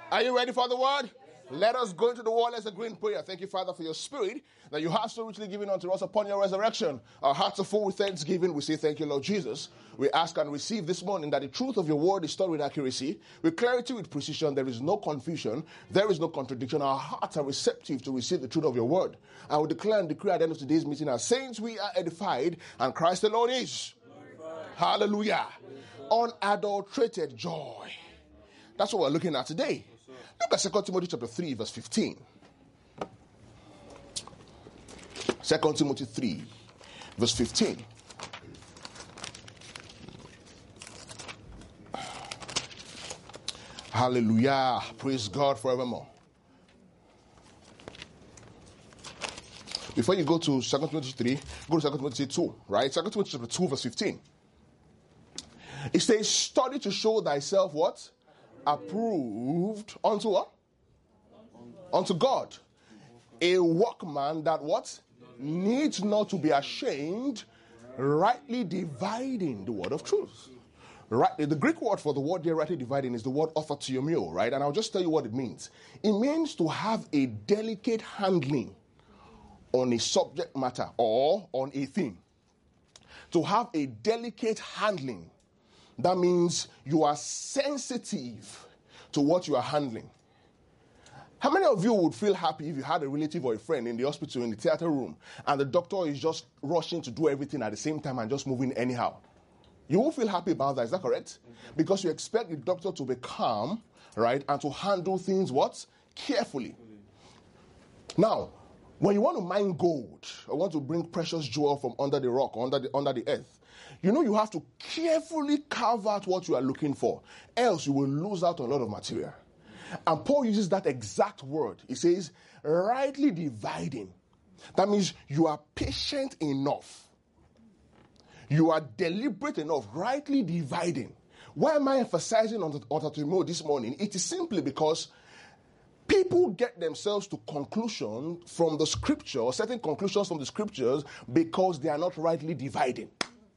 Are you ready for the word? Let us go into the word. Let's agree in prayer. Thank you, Father, for your spirit that you have so richly given unto us upon your resurrection. Our hearts are full with thanksgiving. We say thank you, Lord Jesus. We ask and receive this morning that the truth of your word is stored with accuracy, with clarity, with precision. There is no confusion. There is no contradiction. Our hearts are receptive to receive the truth of your word. I will declare and decree at the end of today's meeting, as saints we are edified and Christ alone is. Hallelujah. Unadulterated joy. That's what we're looking at today. Look at 2 Timothy chapter 3, verse 15. 2 Timothy 3, verse 15. Hallelujah. Praise God forevermore. Before you go to 2 Timothy 3, go to 2 Timothy 2, right? 2 Timothy chapter 2, verse 15. It says, study to show thyself what? Approved unto what? Unto God. A workman that what? Needs not to be ashamed, rightly dividing the word of truth. Right, the Greek word for the word they're rightly dividing is the word orthotiomio, right? And I'll just tell you what it means. It means to have a delicate handling on a subject matter or on a thing. To have a delicate handling. That means you are sensitive to what you are handling. How many of you would feel happy if you had a relative or a friend in the hospital, in the theater room, and the doctor is just rushing to do everything at the same time and just moving anyhow? You will feel happy about that, is that correct? Because you expect the doctor to be calm, right, and to handle things what? Carefully. Now, when you want to mine gold, or want to bring precious jewel from under the rock, or under the earth, you know you have to carefully carve out what you are looking for. Else you will lose out on a lot of material. And Paul uses that exact word. He says, rightly dividing. That means you are patient enough. You are deliberate enough, rightly dividing. Why am I emphasizing on orthotiomio this morning? It is simply because people get themselves to conclusion from the scripture, or certain conclusions from the scriptures, because they are not rightly dividing.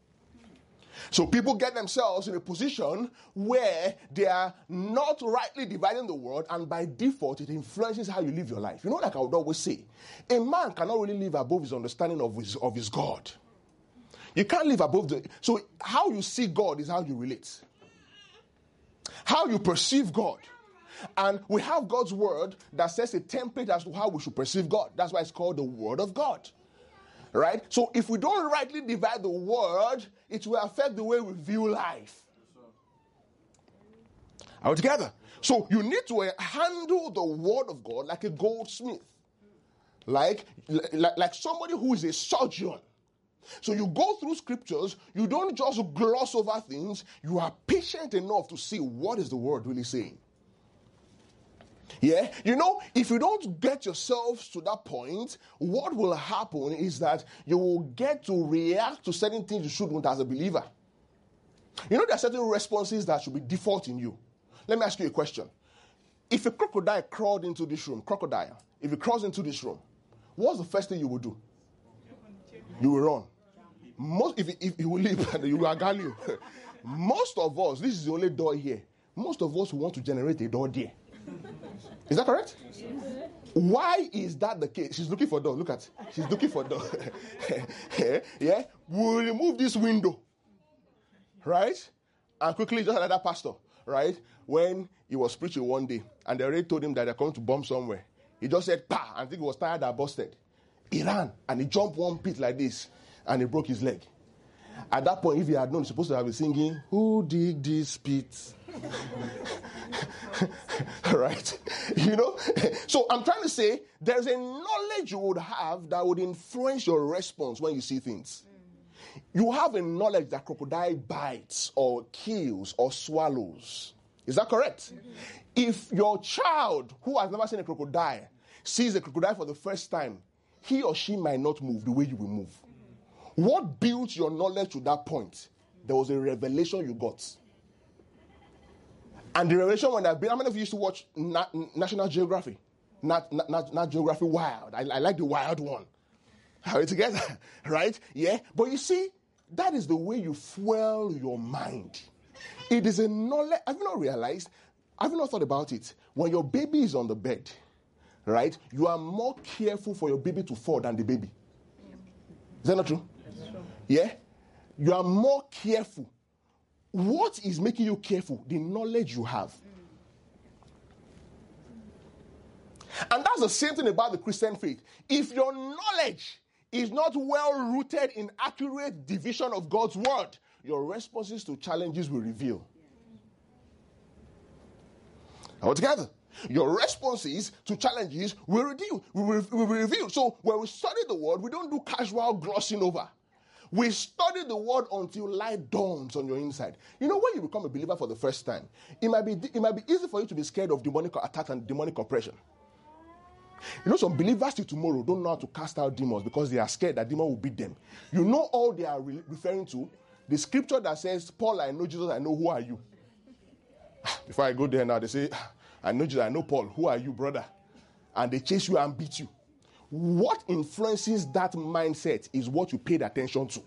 So people get themselves in a position where they are not rightly dividing the word, and by default, it influences how you live your life. You know, like I would always say, a man cannot really live above his understanding of his God. You can't live above so how you see God is how you relate. How you perceive God. And we have God's word that says a template as to how we should perceive God. That's why it's called the word of God. Right? So if we don't rightly divide the word, it will affect the way we view life. Are we together? So you need to handle the word of God like a goldsmith. Like somebody who is a surgeon. So you go through scriptures, you don't just gloss over things, you are patient enough to see what is the word really saying. Yeah, you know, if you don't get yourselves to that point, what will happen is that you will get to react to certain things you shouldn't as a believer. You know, there are certain responses that should be default in you. Let me ask you a question. If a crocodile crawled into this room, if it crawls into this room, what's the first thing you will do? You will run. If you will leave, you will agali you. Most of us, this is the only door here. Most of us want to generate a door there. Is that correct? Yes. Why is that the case? She's looking for a door. Look at. She's looking for a door. Yeah. We'll remove this window. Right? And quickly, just another pastor. Right? When he was preaching one day, and they already told him that they're coming to bomb somewhere. He just said, "Pa!" I think he was tired and busted. He ran, and he jumped one pit like this, and he broke his leg. At that point, if he had known, he's supposed to have been singing, "Who dig this pit?" Right? You know? So I'm trying to say, there's a knowledge you would have that would influence your response when you see things. You have a knowledge that crocodile bites or kills or swallows. Is that correct? If your child who has never seen a crocodile sees a crocodile for the first time, he or she might not move the way you will move. What built your knowledge to that point? There was a revelation you got. And the revelation when I've been, how many of you used to watch National Geography? Not Geography Wild. I like the wild one. Are we together? Right? Yeah. But you see, that is the way you fuel your mind. It is a knowledge. Have you not realized have you not thought about it? When your baby is on the bed, right, you are more careful for your baby to fall than the baby. Is that not true? That's true. Yeah? You are more careful. What is making you careful? The knowledge you have. And that's the same thing about the Christian faith. If your knowledge is not well rooted in accurate division of God's word, your responses to challenges will reveal. All together. Your responses to challenges will reveal. So when we study the word, we don't do casual glossing over. We study the word until light dawns on your inside. You know, when you become a believer for the first time, it might be easy for you to be scared of demonic attacks and demonic oppression. You know, some believers till tomorrow don't know how to cast out demons because they are scared that demon will beat them. You know all they are referring to? The scripture that says, Paul, I know Jesus, I know who are you. Before I go there now, they say, I know Jesus, I know Paul, who are you, brother? And they chase you and beat you. What influences that mindset is what you paid attention to.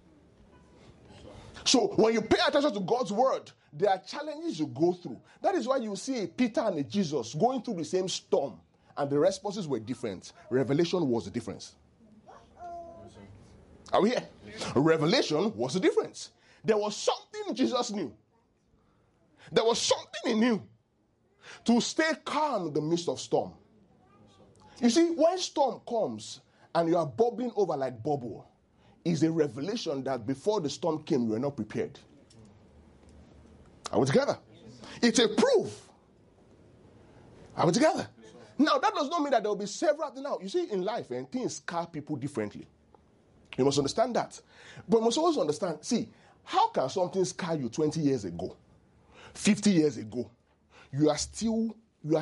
So when you pay attention to God's word, there are challenges you go through. That is why you see a Peter and a Jesus going through the same storm. And the responses were different. Revelation was the difference. Are we here? Revelation was the difference. There was something Jesus knew. There was something he knew. To stay calm in the midst of storm. You see, when storm comes and you are bubbling over like bubble, is a revelation that before the storm came, you were not prepared. Are we together? It's a proof. Are we together? Now, that does not mean that there will be several. Now, you see, in life, and things scar people differently. You must understand that. But you must also understand, see, how can something scar you 20 years ago, 50 years ago? You are still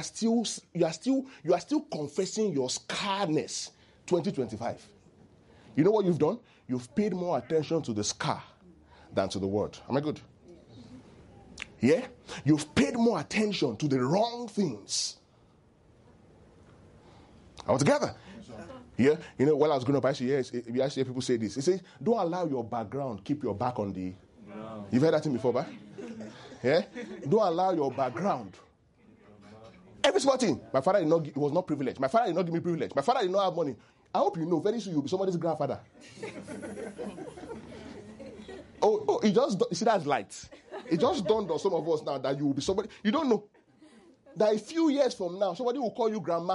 confessing your scarness 2025. You know what you've done? You've paid more attention to the scar than to the word. Am I good? Yeah? You've paid more attention to the wrong things. All together. Yeah, you know, while I was growing up, I used to hear people say this. It says, don't allow your background keep your back on the... No. You've heard that thing before, right? Yeah? Don't allow your background. Every small thing. My father was not privileged. My father did not give me privilege. My father did not have money. I hope you know, very soon you'll be somebody's grandfather. It just, you see, that's light. It just dawned on some of us now that you will be somebody. You don't know. That a few years from now, somebody will call you grandma.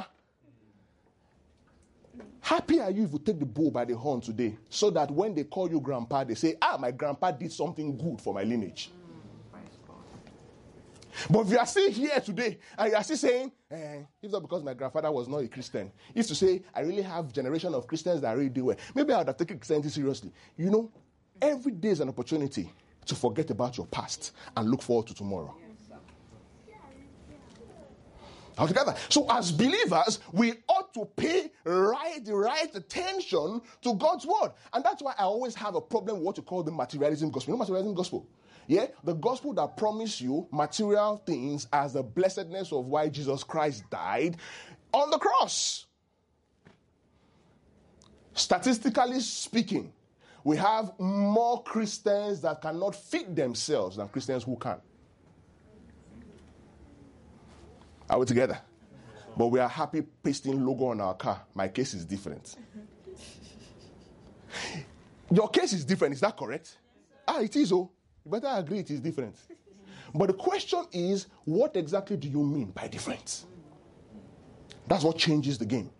Happy are you if you take the bull by the horn today, so that when they call you grandpa, they say, my grandpa did something good for my lineage. But if you are still here today, and you are still saying, it's not because my grandfather was not a Christian. He used to say, I really have a generation of Christians that really do well. Maybe I would have taken Christianity seriously. You know, every day is an opportunity to forget about your past and look forward to tomorrow. All together. So as believers, we ought to pay the right attention to God's word. And that's why I always have a problem with what you call the materialism gospel. You know materialism gospel? Yeah? The gospel that promises you material things as the blessedness of why Jesus Christ died on the cross. Statistically speaking, we have more Christians that cannot feed themselves than Christians who can. Are we together? But we are happy pasting logo on our car. My case is different. Your case is different. Is that correct? It is. You better agree it is different. But the question is, what exactly do you mean by different? That's what changes the game.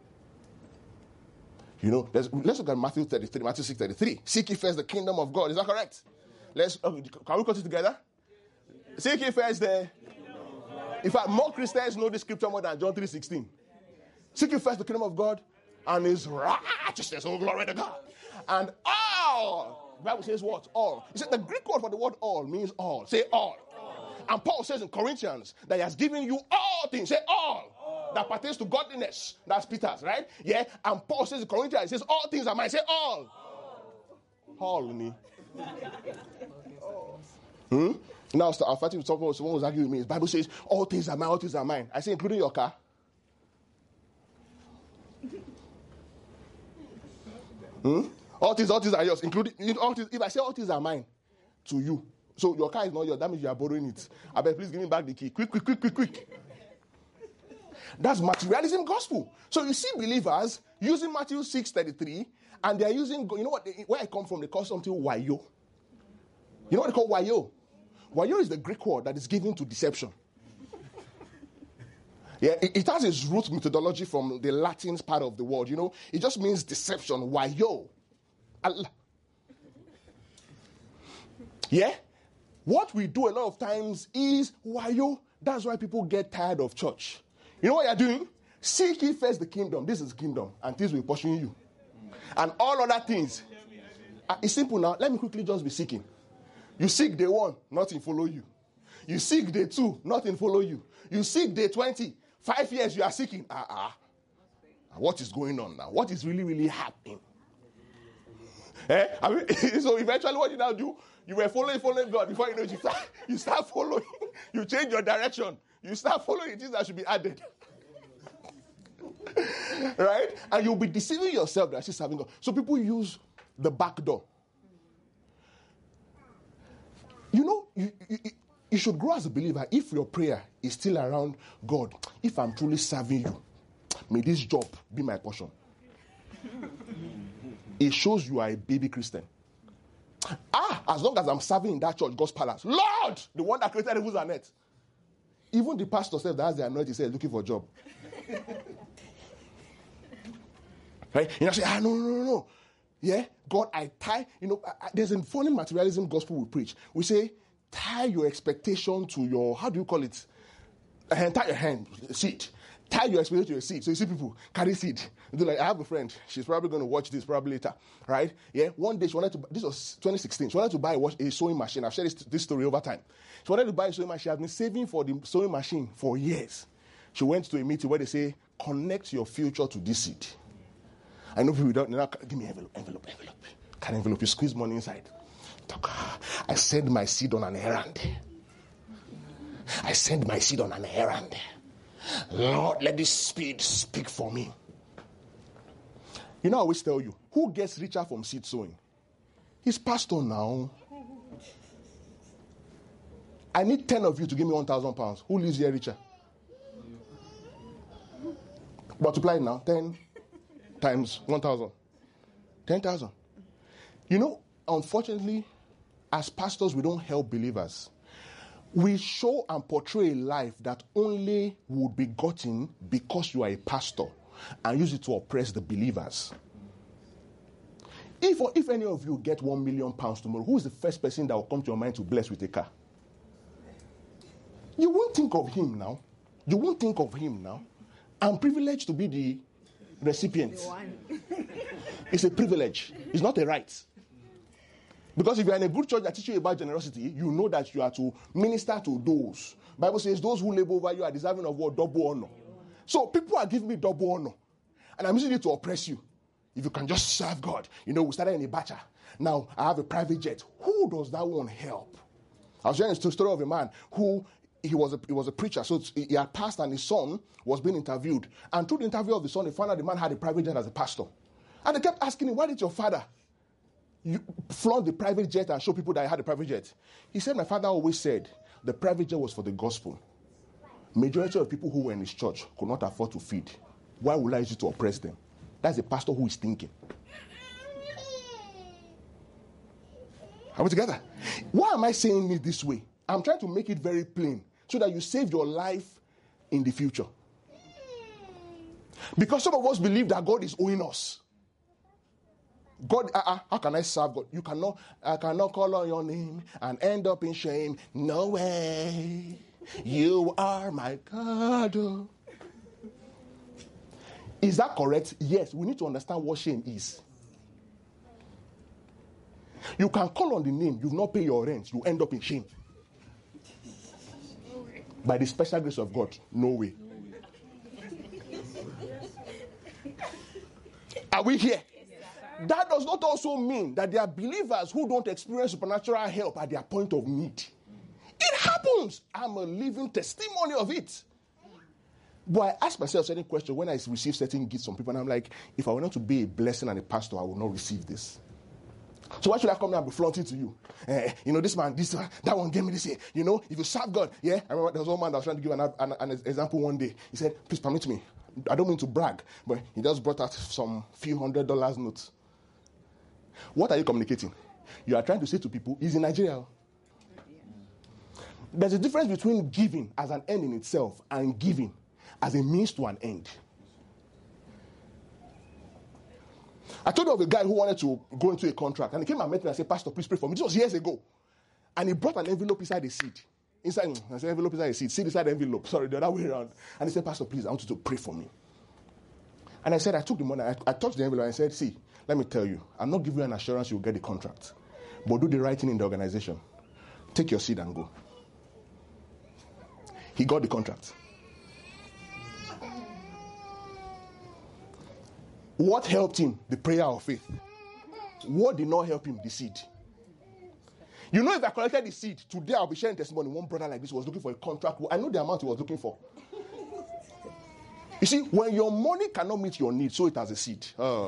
You know, let's look at Matthew 6:33. Seek ye first the kingdom of God. Is that correct? Can we cut it together? Seek ye first the... In fact, more Christians know this scripture more than John 3:16. Seek ye first the kingdom of God and his righteousness. Oh, glory to God. And all. The Bible says what? All. He said the Greek word for the word all means all. Say all. And Paul says in Corinthians that he has given you all things. Say all. That pertains to godliness. That's Peter's, right? Yeah. And Paul says in Corinthians, he says all things are mine. Say all. All me. Now I'm fighting with someone who's arguing with me. The Bible says all things are mine, all things are mine. I say including your car. All things are yours, including all things. If I say all things are mine to you, So your car is not yours. That means you are borrowing it. I beg, please give me back the key. Quick. That's materialism gospel. So you see believers using Matthew 6:33, and they're using, you know what, where I come from, they call something wayo. You know what they call wayo? Wayo is the Greek word that is given to deception. Yeah, it has its root methodology from the Latin part of the word. You know, it just means deception. Wayo. Yeah? What we do a lot of times is wayo. That's why people get tired of church. You know what you're doing? Seek ye first the kingdom. This is kingdom. And things will pursue you. And all other things. It's simple now. Let me quickly just be seeking. You seek day 1, nothing follow you. You seek day 2, nothing follow you. You seek day 20. 5 years you are seeking. What is going on now? What is really happening? So eventually what you now do, you were following God. Before you know it, you start following. You change your direction. You start following things that should be added. Right? And you'll be deceiving yourself that she's serving God. So people use the back door. You know, you should grow as a believer if your prayer is still around God. If I'm truly serving you, may this job be my portion. It shows you are a baby Christian. As long as I'm serving in that church, God's palace. Lord, the one that created heavens and earth. Even the pastor said that has the anointing, says looking for a job. Right? You know, say, no. Yeah, God, I tie. You know, there's a funny materialism gospel we preach. We say, tie your expectation to your, how do you call it? Tie your hand, seed. Tie your expectation to your seed. So you see people carry seed. They're like, I have a friend. She's probably going to watch this probably later. Right? Yeah. One day she wanted to, this was 2016. She wanted to buy a sewing machine. I've shared this story over time. She wanted to buy a sewing machine. She has been saving for the sewing machine for years. She went to a meeting where they say, connect your future to this seed. I know people don't, give me envelope. Can envelope, you squeeze money inside. I send my seed on an errand. Lord, let this seed speak for me. You know, I always tell you, who gets richer from seed sowing? He's pastor now. I need 10 of you to give me 1,000 pounds. Who lives here richer? Multiply it now. 10 times 1,000. 10,000. You know, unfortunately, as pastors, we don't help believers. We show and portray a life that only would be gotten because you are a pastor and use it to oppress the believers. If any of you get 1 million pounds tomorrow, who is the first person that will come to your mind to bless with a car? You won't think of him now. I'm privileged to be the recipient. It's a privilege. It's not a right. Because if you are in a good church that teaches you about generosity, you know that you are to minister to those. Bible says those who labor over you are deserving of what? Double honor. So people are giving me double honor. And I'm using it to oppress you. If you can just serve God. You know, we started in a batcher. Now I have a private jet. Who does that one help? I was sharing a story of a man who he was a preacher. So he had passed and his son was being interviewed. And through the interview of the son, they found out the man had a private jet as a pastor. And they kept asking him, why did your father flaunt the private jet and show people that he had a private jet? He said, my father always said the private jet was for the gospel. Majority of people who were in his church could not afford to feed. Why would I use it to oppress them? That's a pastor who is thinking. Are we together? Why am I saying it this way? I'm trying to make it very plain so that you save your life in the future. Because some of us believe that God is owing us. God, how can I serve God? I cannot call on your name and end up in shame. No way. You are my God. Is that correct? Yes. We need to understand what shame is. You can call on the name. You've not paid your rent. You end up in shame. By the special grace of God. No way. Are we here? That does not also mean that there are believers who don't experience supernatural help at their point of need. It happens. I'm a living testimony of it. But I ask myself certain questions when I receive certain gifts from people, and I'm like, if I were not to be a blessing and a pastor, I would not receive this. So why should I come here and be flaunting to you? This man, that one gave me this. If you serve God, yeah. I remember there was one man that was trying to give an example one day. He said, please permit me. I don't mean to brag, but he just brought out some few $100 notes. What are you communicating? You are trying to say to people, he's in Nigeria. There's a difference between giving as an end in itself and giving as a means to an end. I told you of a guy who wanted to go into a contract, and he came and met me and said, Pastor, please pray for me. This was years ago. And he brought an envelope inside the seed. I said, envelope inside the seed. Seed inside the envelope. Sorry, the other way around. And he said, Pastor, please, I want you to pray for me. And I said, I took the money, I touched the envelope, and I said, see, let me tell you, I'm not giving you an assurance you'll get the contract. But do the right thing in the organization. Take your seed and go. He got the contract. What helped him? The prayer of faith. What did not help him? The seed. If I collected the seed, today I'll be sharing testimony. One brother like this was looking for a contract. I know the amount he was looking for. You see, when your money cannot meet your needs, sow it as a seed.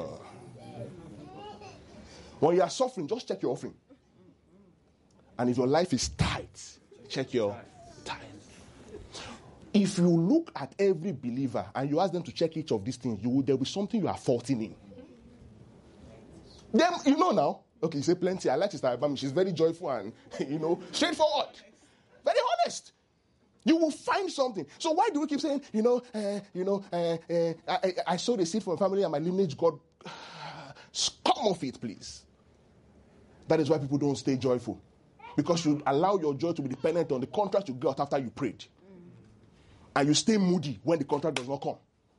When you are suffering, just check your offering. And if your life is tight, check your tithe. If you look at every believer and you ask them to check each of these things, there will be something you are faulting in. Then, now. Okay, you say plenty. I like Sister Ibami. She's very joyful and, straightforward. Very honest. You will find something. So why do we keep saying, I sowed a seed for my family and my lineage, God, come off it, please. That is why people don't stay joyful. Because you allow your joy to be dependent on the contract you got after you prayed. And you stay moody when the contract does not come.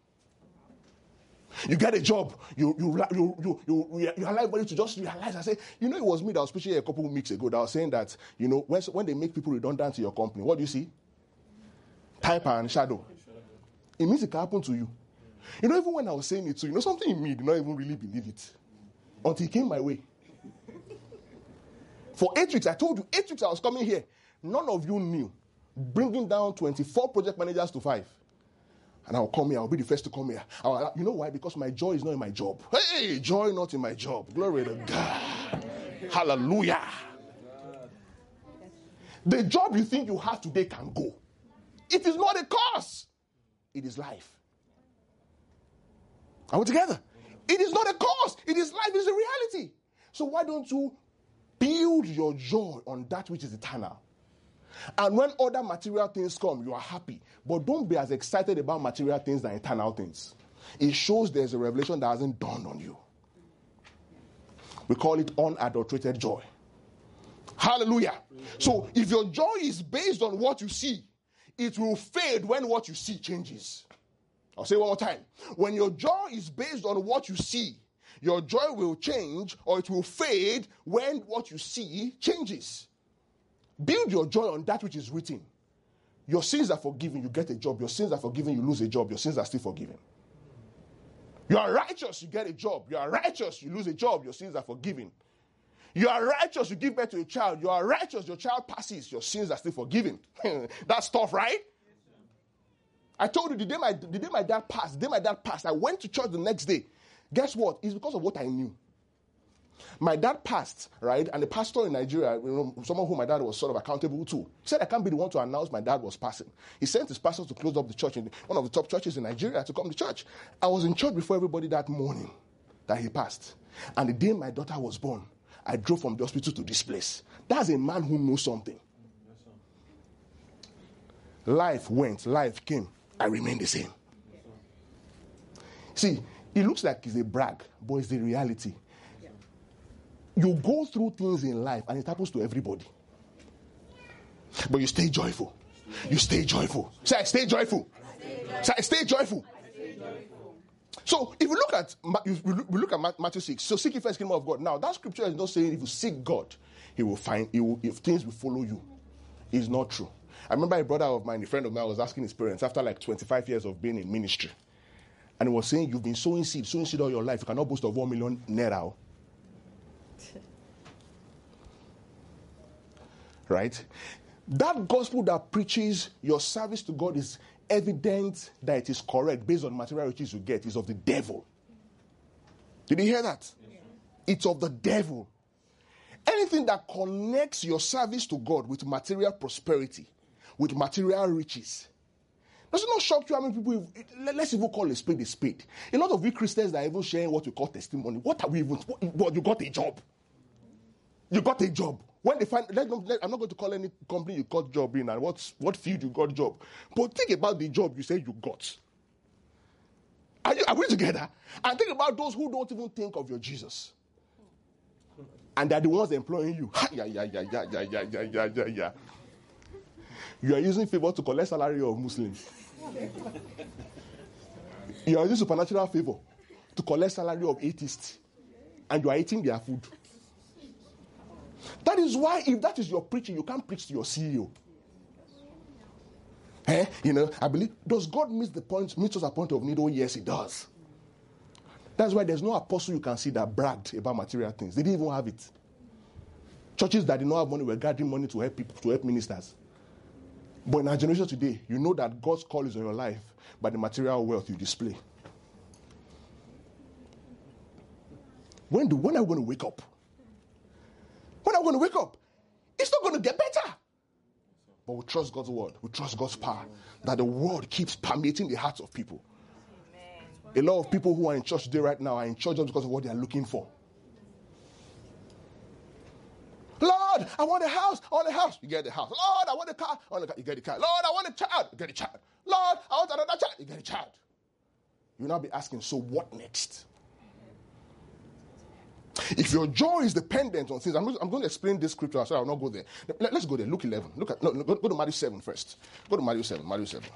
You get a job, you allow everybody to just realize and say, it was me that was preaching here a couple of weeks ago that was saying that, when they make people redundant to your company, what do you see? Type and shadow. It means it can happen to you. Even when I was saying it to you, something in me did not even really believe it. Until it came my way. For 8 weeks, I told you, 8 weeks I was coming here. None of you knew. Bringing down 24 project managers to 5. And I'll come here. I'll be the first to come here. You know why? Because my joy is not in my job. Hey, joy not in my job. Glory to God. Hallelujah. The job you think you have today can go. It is not a curse. It is life. Are we together? It is not a curse. It is life. It is a reality. So why don't you build your joy on that which is eternal? And when other material things come, you are happy. But don't be as excited about material things than eternal things. It shows there's a revelation that hasn't dawned on you. We call it unadulterated joy. Hallelujah. So if your joy is based on what you see, it will fade when what you see changes. I'll say it one more time. When your joy is based on what you see, your joy will change or it will fade when what you see changes. Build your joy on that which is written. Your sins are forgiven, you get a job. Your sins are forgiven, you lose a job. Your sins are still forgiven. You are righteous, you get a job. You are righteous, you lose a job. Your sins are forgiven. You are righteous, you give birth to a child. You are righteous, your child passes. Your sins are still forgiven. That's tough, right? I told you the day my dad passed, I went to church the next day. Guess what? It's because of what I knew. My dad passed, right? And the pastor in Nigeria, someone who my dad was sort of accountable to, he said, I can't be the one to announce my dad was passing. He sent his pastor to close up the church in one of the top churches in Nigeria to come to church. I was in church before everybody that morning that he passed. And the day my daughter was born, I drove from the hospital to this place. That's a man who knows something. Life went, life came. I remained the same. See, it looks like it's a brag, but it's the reality. You go through things in life and it happens to everybody. But you stay joyful. You stay joyful. Say, I stay joyful. Say, I stay joyful. So if we look at Matthew 6, so seek ye first the kingdom of God. Now that scripture is not saying if you seek God, if things will follow you. It's not true. I remember a brother of mine, a friend of mine, was asking his parents after like 25 years of being in ministry. And he was saying, you've been sowing seed all your life. You cannot boast of 1 million naira. Right? That gospel that preaches your service to God is evident that it is correct based on material riches you get is of the devil. Did you hear that? Yeah. It's of the devil. Anything that connects your service to God with material prosperity, with material riches. Does it not shock you how many people, let's even call a spade a spade. A lot of we Christians that are even sharing what we call testimony. What are we even, you got a job. You got a job. When they find, I'm not going to call any company you got job in and what field you got job. But think about the job you say you got. Are we together? And think about those who don't even think of your Jesus. And they're the ones employing you. Yeah. You are using favor to collect salary of Muslims. You are using supernatural favor to collect salary of atheists. And you are eating their food. That is why if that is your preaching, you can't preach to your CEO. I believe, does God miss us at point of need? Oh, yes, he does. That's why there's no apostle you can see that bragged about material things. They didn't even have it. Churches that did not have money were gathering money to help people, to help ministers. But in our generation today, you know that God's call is on your life by the material wealth you display. When are we going to wake up? When are we going to wake up? It's not going to get better. But we trust God's word. We trust God's power. That the word keeps permeating the hearts of people. Amen. A lot of people who are in church today right now are in church just because of what they are looking for. Lord, I want a house. I want a house. You get the house. Lord, I want a car. I want a car. You get the car. Lord, I want a child. You get a child. Lord, I want another child. You get a child. You'll now be asking, so what next? If your joy is dependent on things, I'm going to explain this scripture, so I'll not go there. Let's go there. Luke 11. Go to Matthew 7 first. Go to Matthew 7.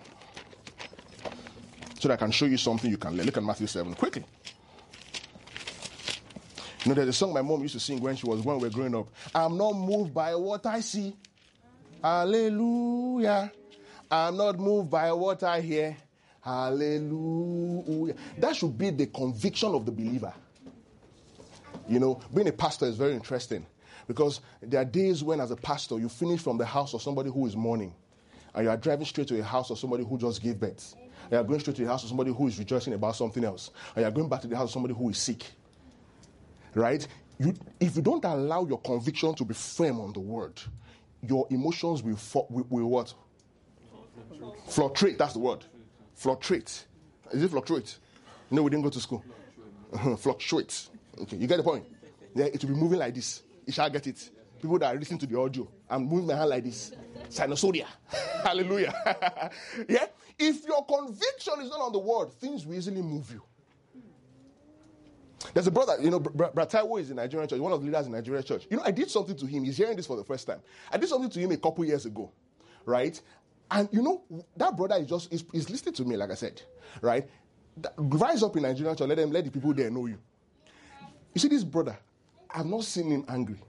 So that I can show you something you can learn. Look at Matthew 7 quickly. You know, there's a song my mom used to sing when we were growing up. I'm not moved by what I see. Hallelujah. I'm not moved by what I hear. Hallelujah. That should be the conviction of the believer. You know, being a pastor is very interesting because there are days when, as a pastor, you finish from the house of somebody who is mourning and you are driving straight to a house of somebody who just gave birth. You are going straight to the house of somebody who is rejoicing about something else. And you are going back to the house of somebody who is sick. Right? If you don't allow your conviction to be firm on the word, your emotions will what? Fluctuate. That's the word. Fluctuate. Is it fluctuate? No, we didn't go to school. Fluctuate. Okay, you get the point? Yeah, it will be moving like this. You shall get it. People that are listening to the audio, I'm moving my hand like this. Sinusoidea. Hallelujah. Yeah? If your conviction is not on the word, things will easily move you. There's a brother, Brother Taiwo is in Nigerian church, one of the leaders in Nigerian church. I did something to him. He's hearing this for the first time. I did something to him a couple years ago, right? And that brother is listening to me, like I said, right? Rise up in Nigerian church, let the people there know you. You see, this brother, I've not seen him angry.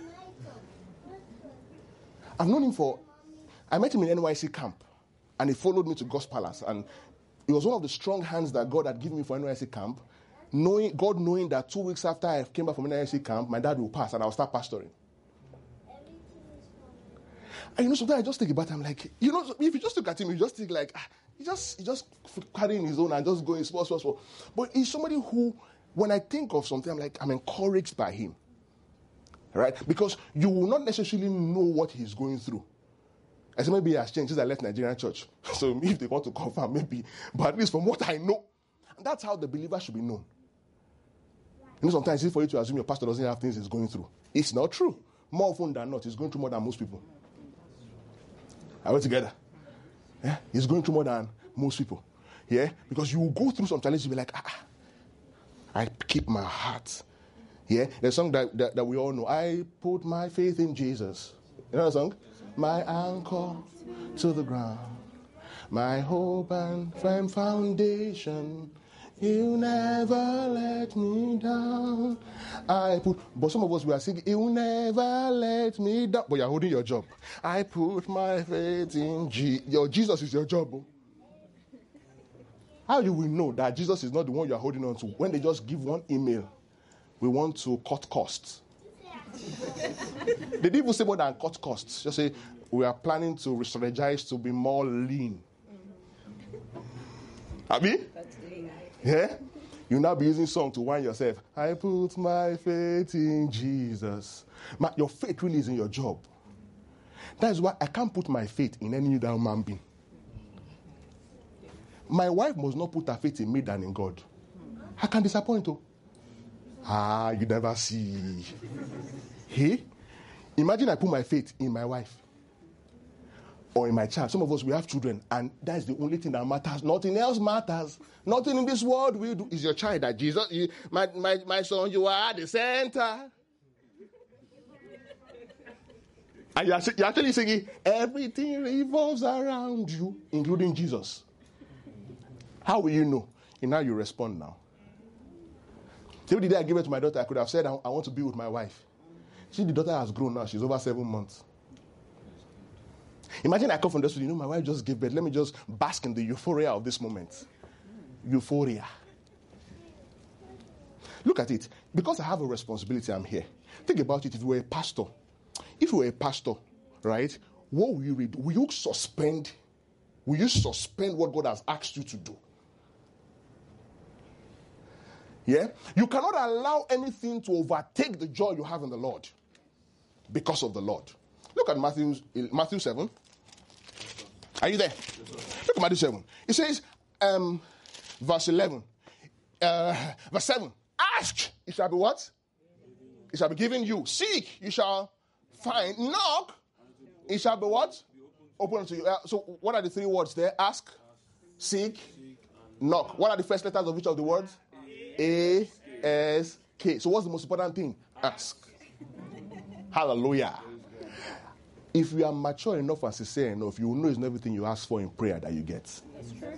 I've known him I met him in NYC camp, and he followed me to God's Palace, and it was one of the strong hands that God had given me for NYC camp, knowing that 2 weeks after I came back from NYC camp, my dad will pass, and I'll start pastoring. And sometimes I just think about it, I'm like, if you just look at him, you just think like, he's just carrying his own and just going small. But he's somebody who, when I think of something, I'm encouraged by him. Right? Because you will not necessarily know what he's going through. I said maybe he has changed since I left Nigerian church. So if they want to confirm, maybe. But at least from what I know, and that's how the believer should be known. Sometimes it's for you to assume your pastor doesn't have things he's going through. It's not true. More often than not, he's going through more than most people. Are we together? Yeah? He's going through more than most people. Yeah? Because you will go through some challenges, you'll be like, I keep my heart. Yeah? There's a song that we all know. I put my faith in Jesus. You know the song? My anchor to the ground. My hope and firm foundation. You never let me down. But some of us, we are singing, you never let me down. But you're holding your job. I put my faith in your Jesus is your job. How do we know that Jesus is not the one you are holding on to? When they just give one email, we want to cut costs. They didn't even say more than cut costs. Just say, we are planning to re-strategize to be more lean. Abi? Yeah? You'll now be using song to whine yourself. I put my faith in Jesus. Your faith really is in your job. That is why I can't put my faith in any other human being. My wife must not put her faith in me than in God. I can disappoint her. You never see. Hey? Imagine I put my faith in my wife or in my child. Some of us, we have children, and that is the only thing that matters. Nothing else matters. Nothing in this world will do. Is your child that Jesus, my son, you are at the center. And you're actually singing, everything revolves around you, including Jesus. How will you know? And how you respond now. Till the day I gave it to my daughter, I could have said, I want to be with my wife. See, the daughter has grown now. She's over 7 months. Imagine I come from the studio, my wife just gave birth. Let me just bask in the euphoria of this moment. Euphoria. Look at it. Because I have a responsibility, I'm here. Think about it. If you were a pastor, right, what will you read? Will you suspend what God has asked you to do? Yeah? You cannot allow anything to overtake the joy you have in the Lord because of the Lord. Look at Matthew 7. Are you there? Look at Matthew 7. It says, verse 11. Verse 7. Ask, it shall be what? It shall be given you. Seek, you shall find. Knock, it shall be what? Open unto you. So what are the 3 words there? Ask, seek, knock. What are the first letters of each of the words? A, S, K. So what's the most important thing? Ask. Hallelujah. If you are mature enough and sincere enough, you will know it's not everything you ask for in prayer that you get. That's true.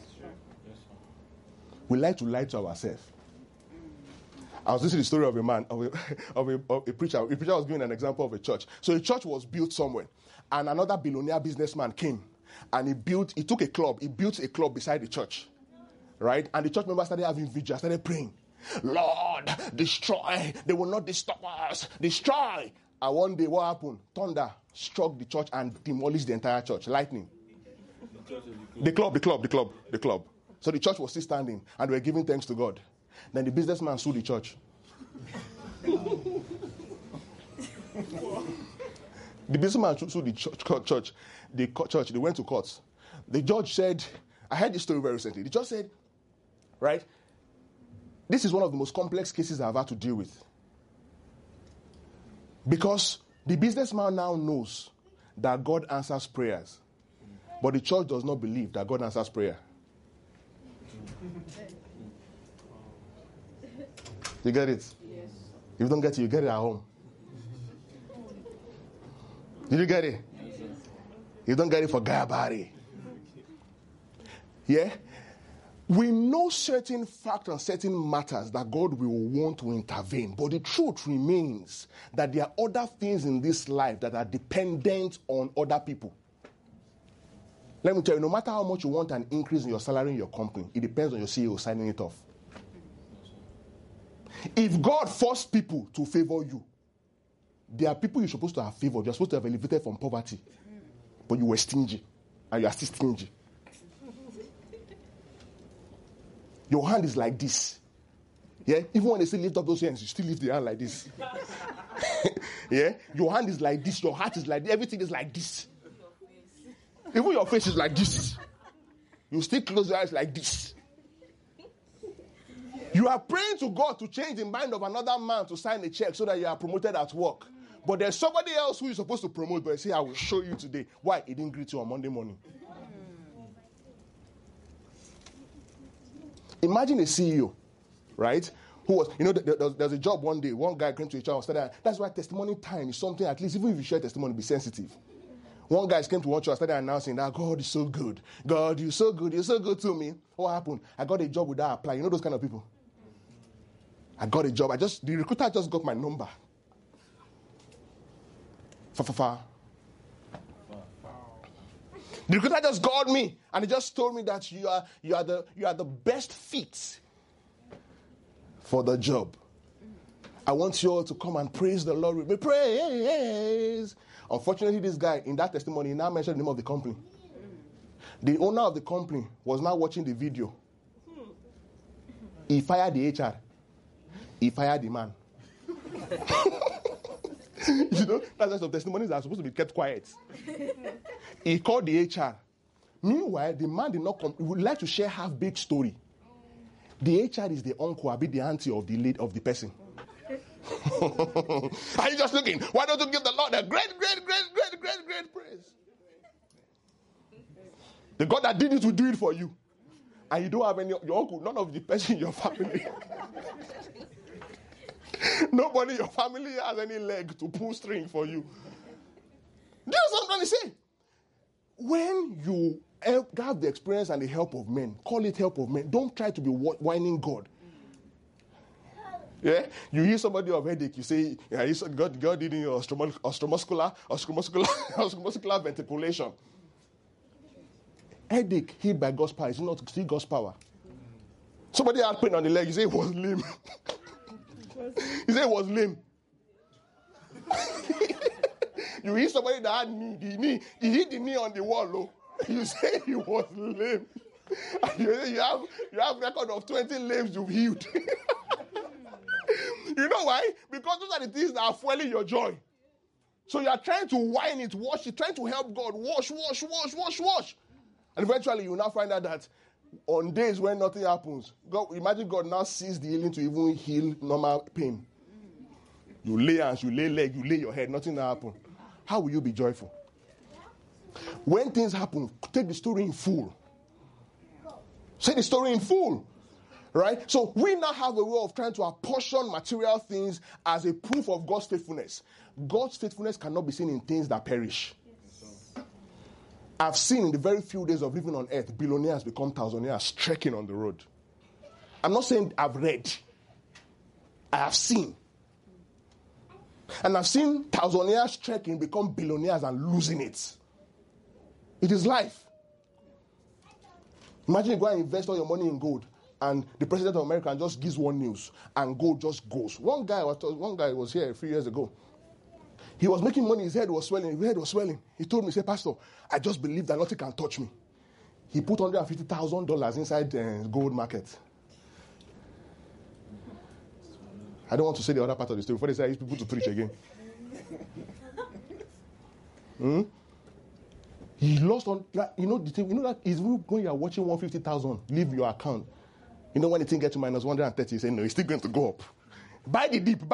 We like to lie to ourselves. I was listening to the story of a man, of a preacher. A preacher was giving an example of a church. So a church was built somewhere, and another billionaire businessman came, and he built a club beside the church, right? And the church members started having vigil, started praying, Lord, destroy. They will not disturb us. Destroy. And one day, what happened? Thunder struck the church and demolished the entire church. Lightning. The club. So the church was still standing, and they were giving thanks to God. Then the businessman sued the church. The businessman sued the church. The church, they went to court. The judge said, I heard this story very recently. The judge said, right, this is one of the most complex cases I've had to deal with. Because the businessman now knows that God answers prayers. But the church does not believe that God answers prayer. You get it? Yes. If you don't get it, you get it at home. Did you get it? Yes. You don't get it, forget about it. Yeah? We know certain facts and certain matters that God will want to intervene. But the truth remains that there are other things in this life that are dependent on other people. Let me tell you, no matter how much you want an increase in your salary in your company, it depends on your CEO signing it off. If God forced people to favor you, there are people you're supposed to have favored. You're supposed to have elevated from poverty. But you were stingy. And you are still stingy. Your hand is like this. Yeah? Even when they say lift up those hands, you still lift the hand like this. Yeah? Your hand is like this. Your heart is like this. Everything is like this. Even your face is like this. You still close your eyes like this. You are praying to God to change the mind of another man to sign a check so that you are promoted at work. But there's somebody else who is supposed to promote, but say, I will show you today. Why? He didn't greet you on Monday morning. Imagine a CEO, right? Who was, there's a job one day. One guy came to HR and said, that's why testimony time is something, at least even if you share testimony, be sensitive. One guy came to one church and started announcing that God is so good. God, you're so good. You're so good to me. What happened? I got a job without applying. You know those kind of people? I got a job. The recruiter just got my number. The recruiter just called me and he just told me that you are the best fit for the job. I want you all to come and praise the Lord with me. Praise. Unfortunately, this guy in that testimony he now mentioned the name of the company. The owner of the company was now watching the video. He fired the HR. He fired the man. You know, that's why some testimonies are supposed to be kept quiet. He called the HR. Meanwhile, the man did not come. He would like to share half-baked story. The HR is the uncle, I be the auntie of the lead of the person. Are you just looking? Why don't you give the Lord a great praise? The God that did it will do it for you. And you don't have any, your uncle, none of the person in your family. Nobody in your family has any leg to pull string for you. Do you know what I'm trying to say? When you have the experience and the help of men, call it help of men. Don't try to be whining God. Yeah, you hear somebody of headache, you say, yeah, God did in your ostromuscular ventriculation. Headache healed by God's power is not still God's power. Somebody had pain on the leg, you say it was lame. You say it was lame. You hear somebody that had knee, he hit the knee on the wall, oh. You say he was lame. And you have record of 20 lames you've healed. You know why? Because those are the things that are fueling your joy. So you are trying to whine it, wash it, trying to help God, wash. And eventually you will now find out that on days when nothing happens, imagine God now sees the healing to even heal normal pain. You lay hands, you lay leg, you lay your head, nothing will happen. How will you be joyful? When things happen, take the story in full. Say the story in full. Right? So we now have a way of trying to apportion material things as a proof of God's faithfulness. God's faithfulness cannot be seen in things that perish. Yes. I've seen in the very few days of living on earth, billionaires become thousandaires trekking on the road. I'm not saying I've read. I have seen. And I've seen thousandaires trekking become billionaires and losing it. It is life. Imagine you go and invest all your money in gold. And the president of America just gives one news, and gold just goes. One guy was here a few years ago. He was making money. His head was swelling. He told me, "Say, Pastor, I just believe that nothing can touch me." He put $150,000 inside the gold market. I don't want to say the other part of the story before they say I use people to preach again. He lost on. You know the thing. You know that is when you are watching 150,000 leave your account. You know when the thing gets to minus 130, you say, no, it's still going to go up. Buy the dip.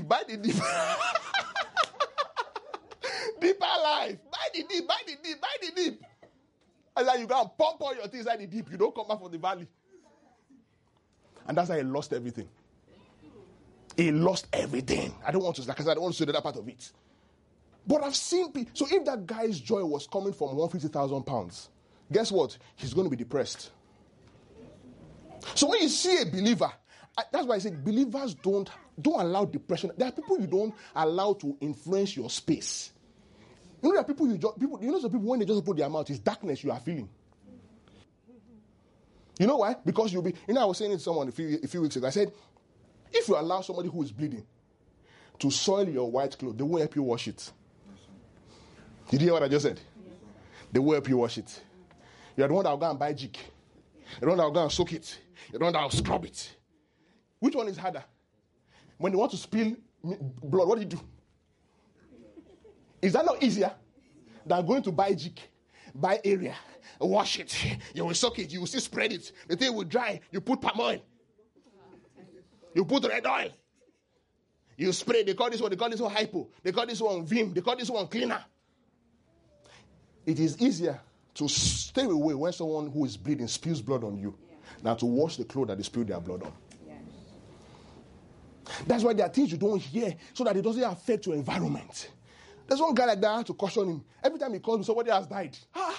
Deeper life. Buy the dip. And then you go and pump all your things inside the deep. You don't come back from the valley. And that's how he lost everything. He lost everything. I don't want to say the other part of it. But I've seen people. So if that guy's joy was coming from 150,000 pounds, guess what? He's going to be depressed. So when you see a believer, that's why I say believers don't allow depression. There are people you don't allow to influence your space. You know, there are people some people when they just put their mouth, it's darkness you are feeling. You know why? Because you'll be. You know, I was saying it to someone a few weeks ago. I said, if you allow somebody who is bleeding to soil your white clothes, they won't help you wash it. Did you hear what I just said? They won't help you wash it. You are the one that will go and buy jig. You're the one that will go and soak it. You're the one that will scrub it. Which one is harder? When they want to spill blood, what do you do? Is that not easier than going to buy jig, buy area, wash it? You will soak it. You will still spread it. The thing will dry. You put palm oil. You put red oil. You spray. They call this one hypo. They call this one vim. They call this one cleaner. It is easier to stay away when someone who is bleeding spills blood on you than to wash the clothes that they spill their blood on. Yes. That's why there are things you don't hear so that it doesn't affect your environment. There's one guy like that, I had to caution him. Every time he calls me, somebody has died.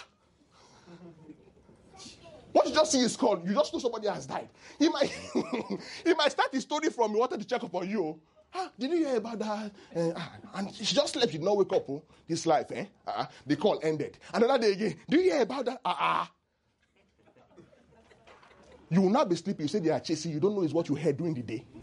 What you just see is called, you just know somebody has died. He might start his story from he wanted to check up on you. Did you hear about that? And she just slept, she did not wake up. This life, the call ended. Another day again, do you hear about that? You will not be sleeping. You say they are chasing. You don't know is what you heard during the day.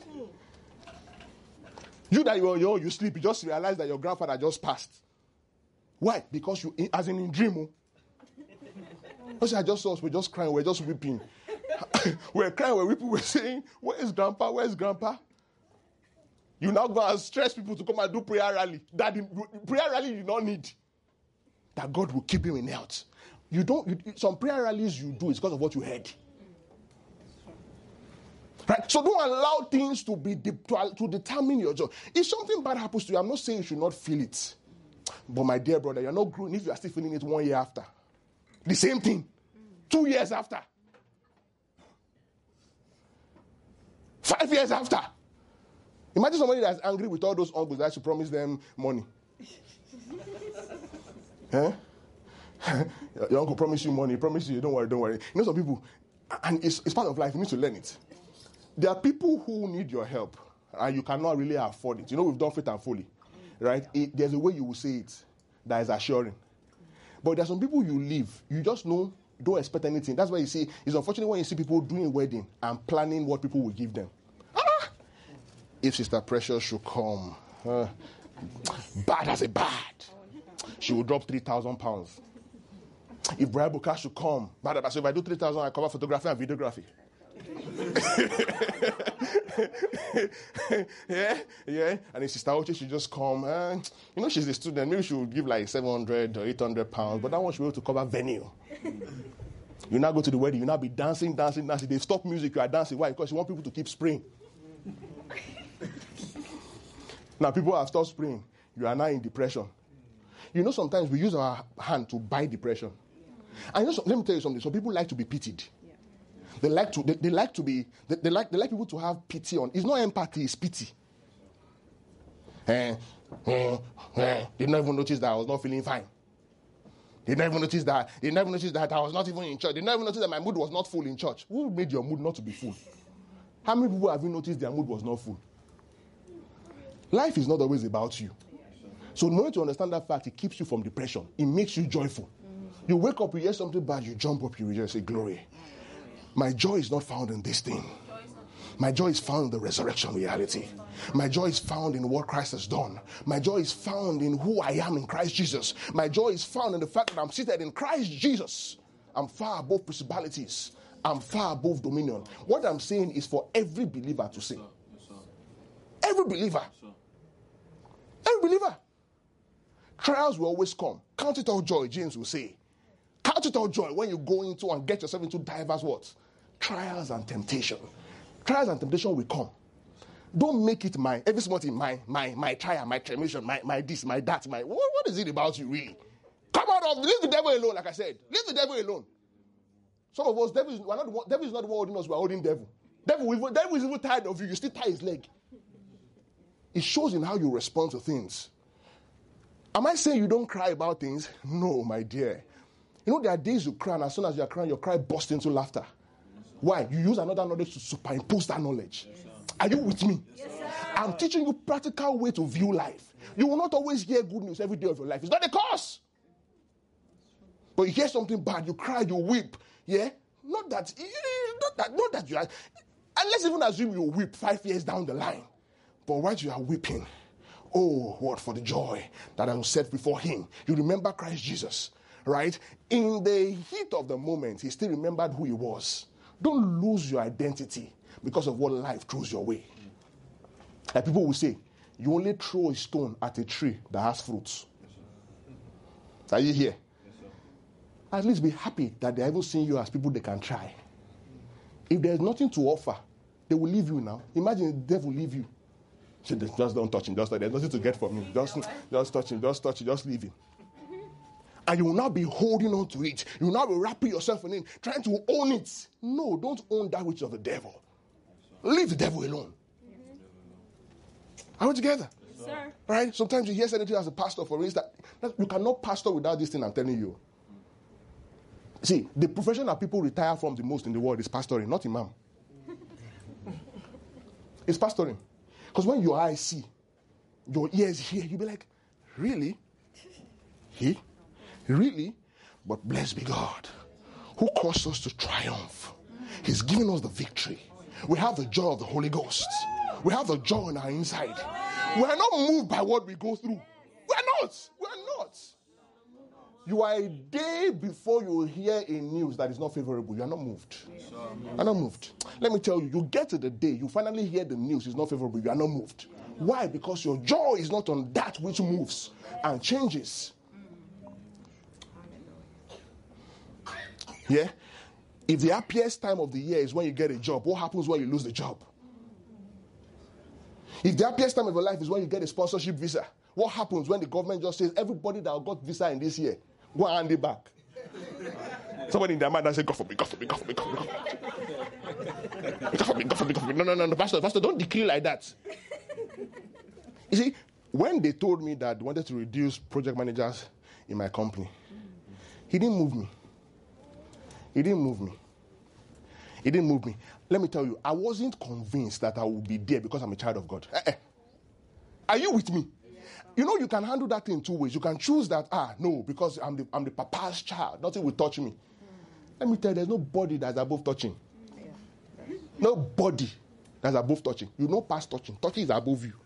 You that you sleep, you just realize that your grandfather just passed. Why? Because you, as in dream. I just saw us, we're just crying, we're just weeping. We're crying when people were saying, where is grandpa? Where is grandpa? You now go and stress people to come and do prayer rally. Prayer rally you don't need. That God will keep you in health. Some prayer rallies you do is because of what you heard. Right? So don't allow things to determine your joy. If something bad happens to you, I'm not saying you should not feel it. But my dear brother, you're not growing if you are still feeling it 1 year after. The same thing. 2 years after. 5 years after. Imagine somebody that's angry with all those uncles that should promise them money. Huh? Your uncle promised you money, promised you, don't worry. You know some people, and it's part of life, you need to learn it. There are people who need your help, and you cannot really afford it. You know, we've done Faith and Folly, right? There's a way you will say it that is assuring. But there are some people you leave, you just know, don't expect anything. That's why you see, it's unfortunate when you see people doing wedding and planning what people will give them. If Sister Precious should come, bad as a bad, she will drop 3,000 pounds. If Brian Buka should come, bad as a bad. So if I do 3,000, I cover photography and videography. yeah. And if Sister Oche should just come, she's a student. Maybe she will give like 700 or 800 pounds, but that one should be able to cover venue. You now go to the wedding, you now be dancing. They stop music, you are dancing. Why? Because you want people to keep spraying. Now people have stopped spraying. You are now in depression. You know, sometimes we use our hand to buy depression. And let me tell you something. Some people like to be pitied. They like people to have pity on. It's not empathy, it's pity. They didn't even notice that I was not feeling fine. They never noticed that I was not even in church. They never noticed that my mood was not full in church. Who made your mood not to be full? How many people have you noticed their mood was not full? Life is not always about you. So in order to understand that fact, it keeps you from depression. It makes you joyful. You wake up, you hear something bad, you jump up, you rejoice, say, glory. My joy is not found in this thing. My joy is found in the resurrection reality. My joy is found in what Christ has done. My joy is found in who I am in Christ Jesus. My joy is found in the fact that I'm seated in Christ Jesus. I'm far above principalities. I'm far above dominion. What I'm saying is for every believer to say. Every believer. Every believer. Trials will always come. Count it all joy, James will say. Count it all joy when you go into and get yourself into diverse what? Trials and temptation. Trials and temptation will come. Don't make it my, every small thing, my trial, my tribulation, my this, my that, what is it about you really? Come out of, leave the devil alone, like I said. Leave the devil alone. Some of us, devil is not the one holding us, we're holding devil. Devil is even tired of you, you still tie his leg. It shows in how you respond to things. Am I saying you don't cry about things? No, my dear. You know, there are days you cry, and as soon as you are crying, your cry bursts into laughter. Why? You use another knowledge to superimpose that knowledge. Yes, are you with me? Yes, I'm teaching you practical way to view life. You will not always hear good news every day of your life. It's not the cause. But you hear something bad, you cry, you weep. Yeah? Not that you are. And let's even assume you weep 5 years down the line. But while you are weeping, oh, what for the joy that I was set before him. You remember Christ Jesus, right? In the heat of the moment, he still remembered who he was. Don't lose your identity because of what life throws your way. Like people will say, you only throw a stone at a tree that has fruits. Are you here? At least be happy that they're even seeing you as people they can try. If there's nothing to offer, they will leave you now. Imagine the devil leave you. So just don't touch him. There's nothing to get from him. Just touch him. Just leave him. And you will not be holding on to it. You will not be wrapping yourself in it, trying to own it. No, don't own that which is of the devil. Leave the devil alone. Are we together? Yes, sir. Right? Sometimes you hear something as a pastor, for instance, that you cannot pastor without this thing I'm telling you. See, the profession that people retire from the most in the world is pastoring, not imam. It's pastoring. Because when your eyes see, your ears hear, you'll be like, really? He? Really? But blessed be God, who caused us to triumph. He's given us the victory. We have the joy of the Holy Ghost. We have the joy on our inside. We are not moved by what we go through. We are not. You are a day before you hear a news that is not favorable. You are not moved. You are not moved. Let me tell you, you get to the day, you finally hear the news is not favorable. You are not moved. Why? Because your joy is not on that which moves and changes. Yeah? If the happiest time of the year is when you get a job, what happens when you lose the job? If the happiest time of your life is when you get a sponsorship visa, what happens when the government just says, everybody that got visa in this year, go and hand it back? Somebody in their mind that say, God forbid, God forbid, God forbid, God forbid. God forbid, God forbid, God forbid. No, Pastor, don't decree like that. You see, when they told me that they wanted to reduce project managers in my company, he didn't move me. He didn't move me. He didn't move me. Let me tell you, I wasn't convinced that I would be there because I'm a child of God. Are you with me? You know, you can handle that in two ways. You can choose that, no, because I'm the papa's child. Nothing will touch me. Let me tell you, there's nobody that's above touching. Nobody that's above touching. You know past touching. Touching is above you.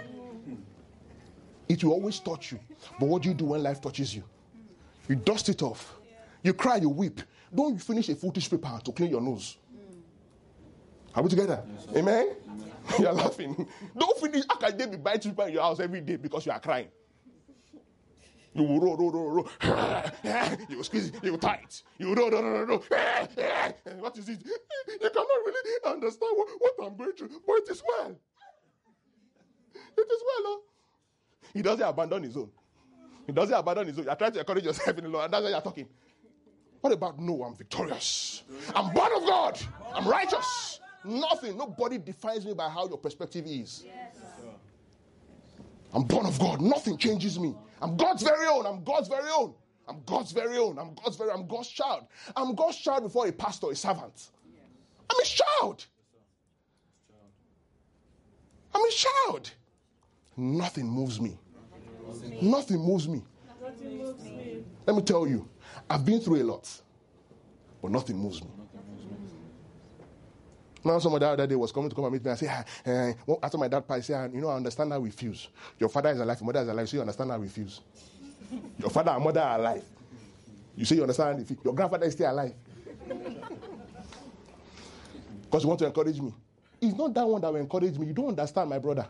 It will always touch you. But what do you do when life touches you? You dust it off. You cry, you weep. Don't finish a full tissue paper to clean your nose. Are we together? Yes, amen? You're laughing. Don't finish. How can they be buying tissue paper in your house every day because you are crying? You will roll. You will squeeze, you will tight. You will roll. What is it? You cannot really understand what I'm going through. But it is well. It is well, huh? He doesn't abandon his own. He doesn't abandon his own. You're trying to encourage yourself in the Lord, and that's why you're talking. What about, no, I'm victorious. I'm born of God. I'm righteous. Nothing, nobody defines me by how your perspective is. Yes. I'm born of God. Nothing changes me. I'm God's very own. I'm God's very own. I'm God's very own. I'm God's child. I'm God's child before a pastor, a servant. I'm his child. I'm his child. Nothing moves me. Nothing moves me. Let me tell you, I've been through a lot, but nothing moves me. Now, somebody the other day was coming to come and meet me and say, after my dad passed, I said, I understand how we fuse. Your father is alive, your mother is alive, so you understand how we fuse. Your father and mother are alive. You say you understand how we fuse. Your grandfather is still alive. Because you want to encourage me. It's not that one that will encourage me. You don't understand, my brother.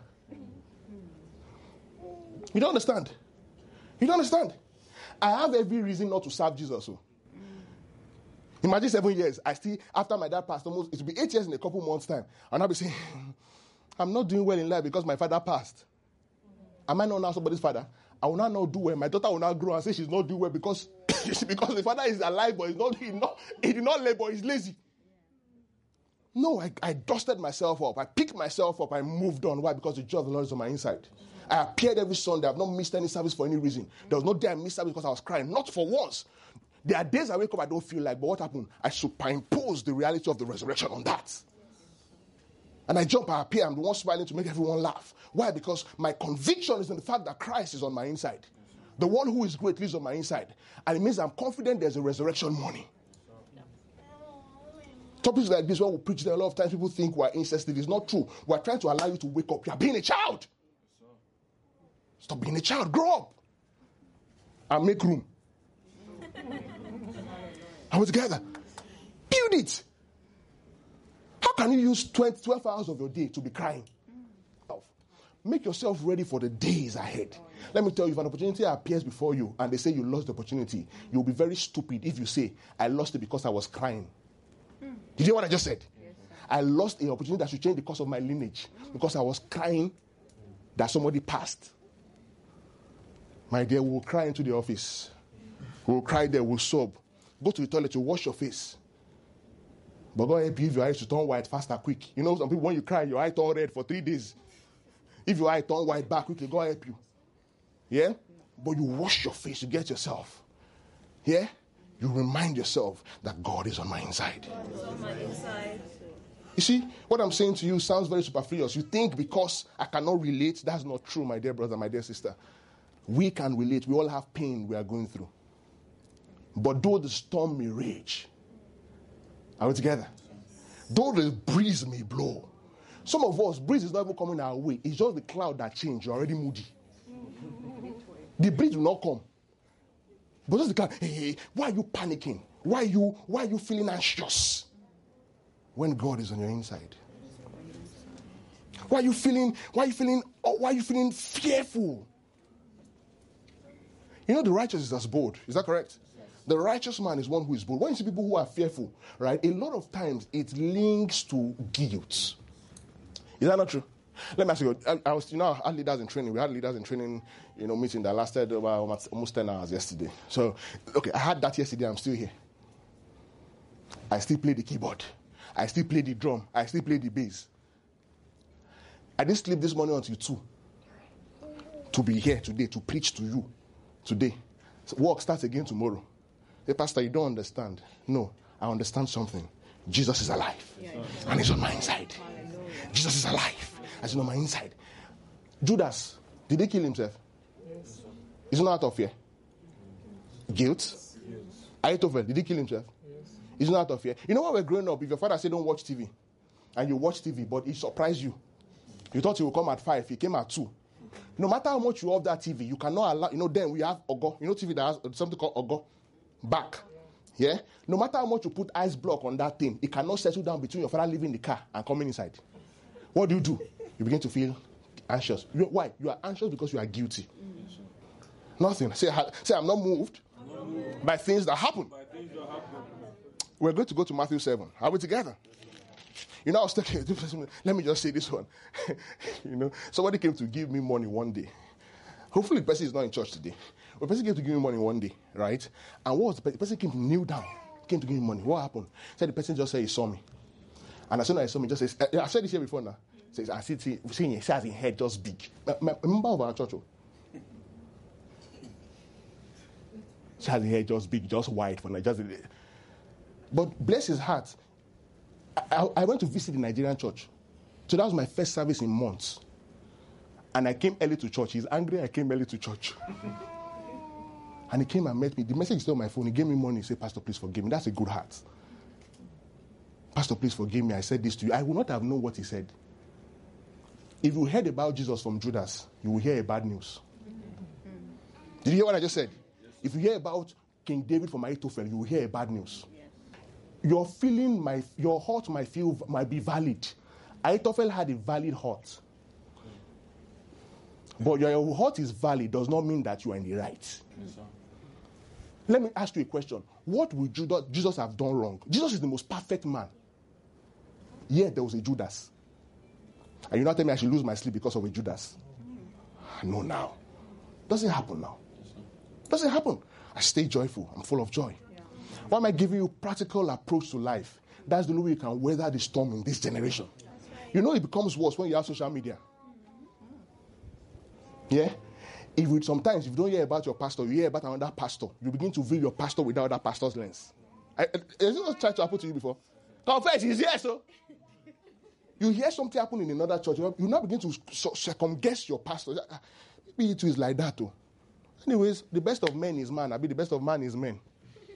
You don't understand. You don't understand. I have every reason not to serve Jesus. So. Imagine 7 years. I still, after my dad passed, it will be 8 years in a couple months' time. And I'll be saying, I'm not doing well in life because my father passed. Am I not now somebody's father? I will not do well. My daughter will not grow and say she's not doing well because the father is alive, but he did not labor, he's lazy. No, I dusted myself up. I picked myself up. I moved on. Why? Because the joy of the Lord is on my inside. I appeared every Sunday. I've not missed any service for any reason. There was no day I missed service because I was crying. Not for once. There are days I wake up I don't feel like, but what happened? I superimpose the reality of the resurrection on that. And I jump, I appear, I'm the one smiling to make everyone laugh. Why? Because my conviction is in the fact that Christ is on my inside. The one who is great lives on my inside. And it means I'm confident there's a resurrection morning. Topics like this, when we preach them, a lot of times people think we're insensitive. It's not true. We're trying to allow you to wake up. You're being a child. Stop being a child. Grow up. And make room. Are we together? Build it. How can you use 12 hours of your day to be crying? Make yourself ready for the days ahead. Let me tell you, if an opportunity appears before you and they say you lost the opportunity, you'll be very stupid if you say, I lost it because I was crying. Did you hear what I just said? Yes, I lost an opportunity that should change the course of my lineage because I was crying that somebody passed. My dear, we'll cry into the office. We'll cry there, we'll sob. Go to the toilet, you wash your face. But God help you if your eyes to turn white faster, quick. You know, some people, when you cry, your eye turn red for 3 days. If your eye turn white back quickly, God help you. Yeah? But you wash your face, you get yourself. Yeah? You remind yourself that God is on my inside. God is on my inside. You see, what I'm saying to you sounds very superfluous. You think because I cannot relate, that's not true, my dear brother, my dear sister. We can relate. We all have pain we are going through. But though the storm may rage, are we together? Though the breeze may blow. Some of us, breeze is not even coming our way. It's just the cloud that changed. You're already moody. The breeze will not come. But just the kind, hey, why are you panicking? Why are you feeling anxious when God is on your inside? Why are you feeling fearful? You know, the righteous is as bold. Is that correct? The righteous man is one who is bold. When you see people who are fearful, right, a lot of times it links to guilt. Is that not true? Let me ask you, I was, I had leaders in training. We had leaders in training, meeting that lasted almost 10 hours yesterday. So, okay, I had that yesterday. I'm still here. I still play the keyboard. I still play the drum. I still play the bass. I didn't sleep this morning until 2 to be here today, to preach to you today. So work starts again tomorrow. Hey, Pastor, you don't understand. No, I understand something. Jesus is alive. And he's on my inside. Jesus is alive. And he's on my inside. Judas, did he kill himself? Yes. Is he not out of fear? Guilt? Yes. Ahithophel, did he kill himself? Yes. Is he not out of fear? You know when we're growing up, if your father said don't watch TV, and you watch TV, but it surprised you. You thought he would come at 5, he came at 2. No matter how much you off that TV, you cannot allow, then we have Ogo. TV that has something called Ogo. Back. Yeah? No matter how much you put ice block on that thing, it cannot settle down between your father leaving the car and coming inside. What do? You begin to feel anxious. Why? You are anxious because you are guilty. Nothing. Say, I'm not moved by things that happen. We're going to go to Matthew 7. Are we together? I was thinking, let me just say this one. Somebody came to give me money one day. Hopefully the person is not in church today. But the person came to give me money one day, right? And what was the person came to kneel down, came to give me money. What happened? Said the person just said he saw me. And as soon as he saw me, just says, I've said this here before now. Says, I see his head just big. Remember of our church? She has a hair just big, just white. But bless his heart, I went to visit the Nigerian church. So that was my first service in months. And I came early to church. He's angry I came early to church. And he came and met me. The message is still on my phone. He gave me money. He said, Pastor, please forgive me. That's a good heart. Pastor, please forgive me. I said this to you. I would not have known what he said. If you heard about Jesus from Judas, you will hear a bad news. Did you hear what I just said? If you hear about King David from Ahithophel, you will hear a bad news. Your feeling, your heart might be valid. Ahithophel had a valid heart. But your heart is valid does not mean that you are in the right. Yes, let me ask you a question. What would Jesus have done wrong? Jesus is the most perfect man. Yet there was a Judas. And you not tell me I should lose my sleep because of a Judas. I know now. Doesn't happen now. Doesn't happen. I stay joyful. I'm full of joy. Why am I giving you practical approach to life? That's the only way you can weather the storm in this generation. It becomes worse when you have social media. Yeah? Sometimes if you don't hear about your pastor, you hear about another pastor. You begin to view your pastor without that pastor's lens. Has it not tried to happen to you before? Confess, he's here, so. You hear something happen in another church, you now begin to second-guess your pastor. Maybe it is like that, too. Anyways, the best of men is man. The best of man is men.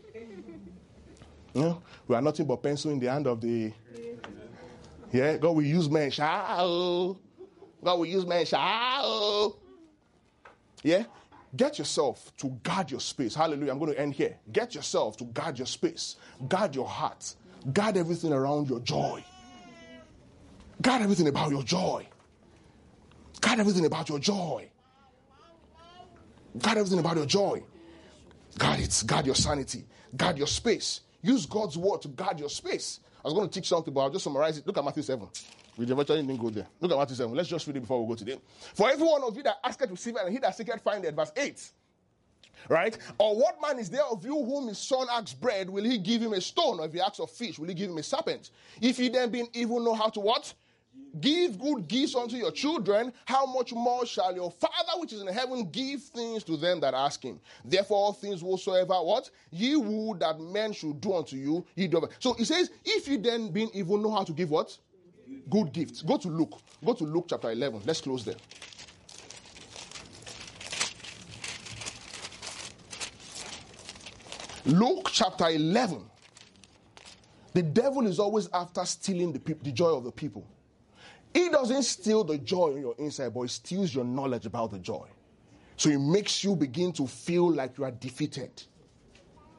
We are nothing but pencil in the hand of the... Yeah, God will use men. God will use men. Yeah? Get yourself to guard your space. Hallelujah. I'm going to end here. Get yourself to guard your space. Guard your heart. Guard everything around your joy. Guard everything about your joy. Guard everything about your joy. Guard everything about your joy. Guard it. Guard your sanity. Guard your space. Use God's word to guard your space. I was going to teach something, but I'll just summarize it. Look at Matthew 7. We eventually didn't go there. Look at Matthew 7. Let's just read it before we go to them. For every one of you that asketh receiveth, and he that seeketh findeth. Verse 8. Right? Or what man is there of you whom his son asks bread, will he give him a stone? Or if he asks of fish, will he give him a serpent? If ye then being evil know how to what? Give good gifts unto your children, how much more shall your Father which is in heaven give things to them that ask him? Therefore all things whatsoever what? Ye would that men should do unto you, ye do. So he says, if you then being evil know how to give what? Good gifts. Go to Luke. Go to Luke chapter 11. Let's close there. Luke chapter 11. The devil is always after stealing the joy of the people. He doesn't steal the joy on your inside, but he steals your knowledge about the joy. So it makes you begin to feel like you are defeated.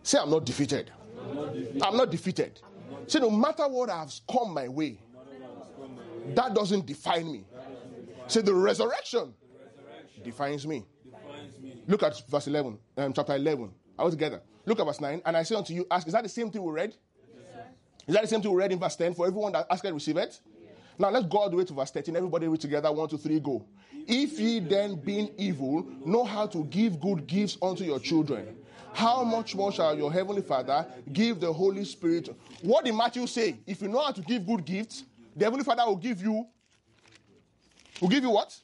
Say, I'm not defeated. I'm not defeated. See, no matter what has come my way, that doesn't define me. Say, the resurrection defines me. Look at verse 11, chapter 11. Are we together? Look at verse 9. And I say unto you, ask, is that the same thing we read? Is that the same thing we read in verse 10? For everyone that asketh, receive it. Now let's go all the way to verse 13. Everybody read together. 1, 2, 3, go. If ye then, being evil, know how to give good gifts unto your children, how much more shall your heavenly Father give the Holy Spirit? What did Matthew say? If you know how to give good gifts, the heavenly Father will give you what?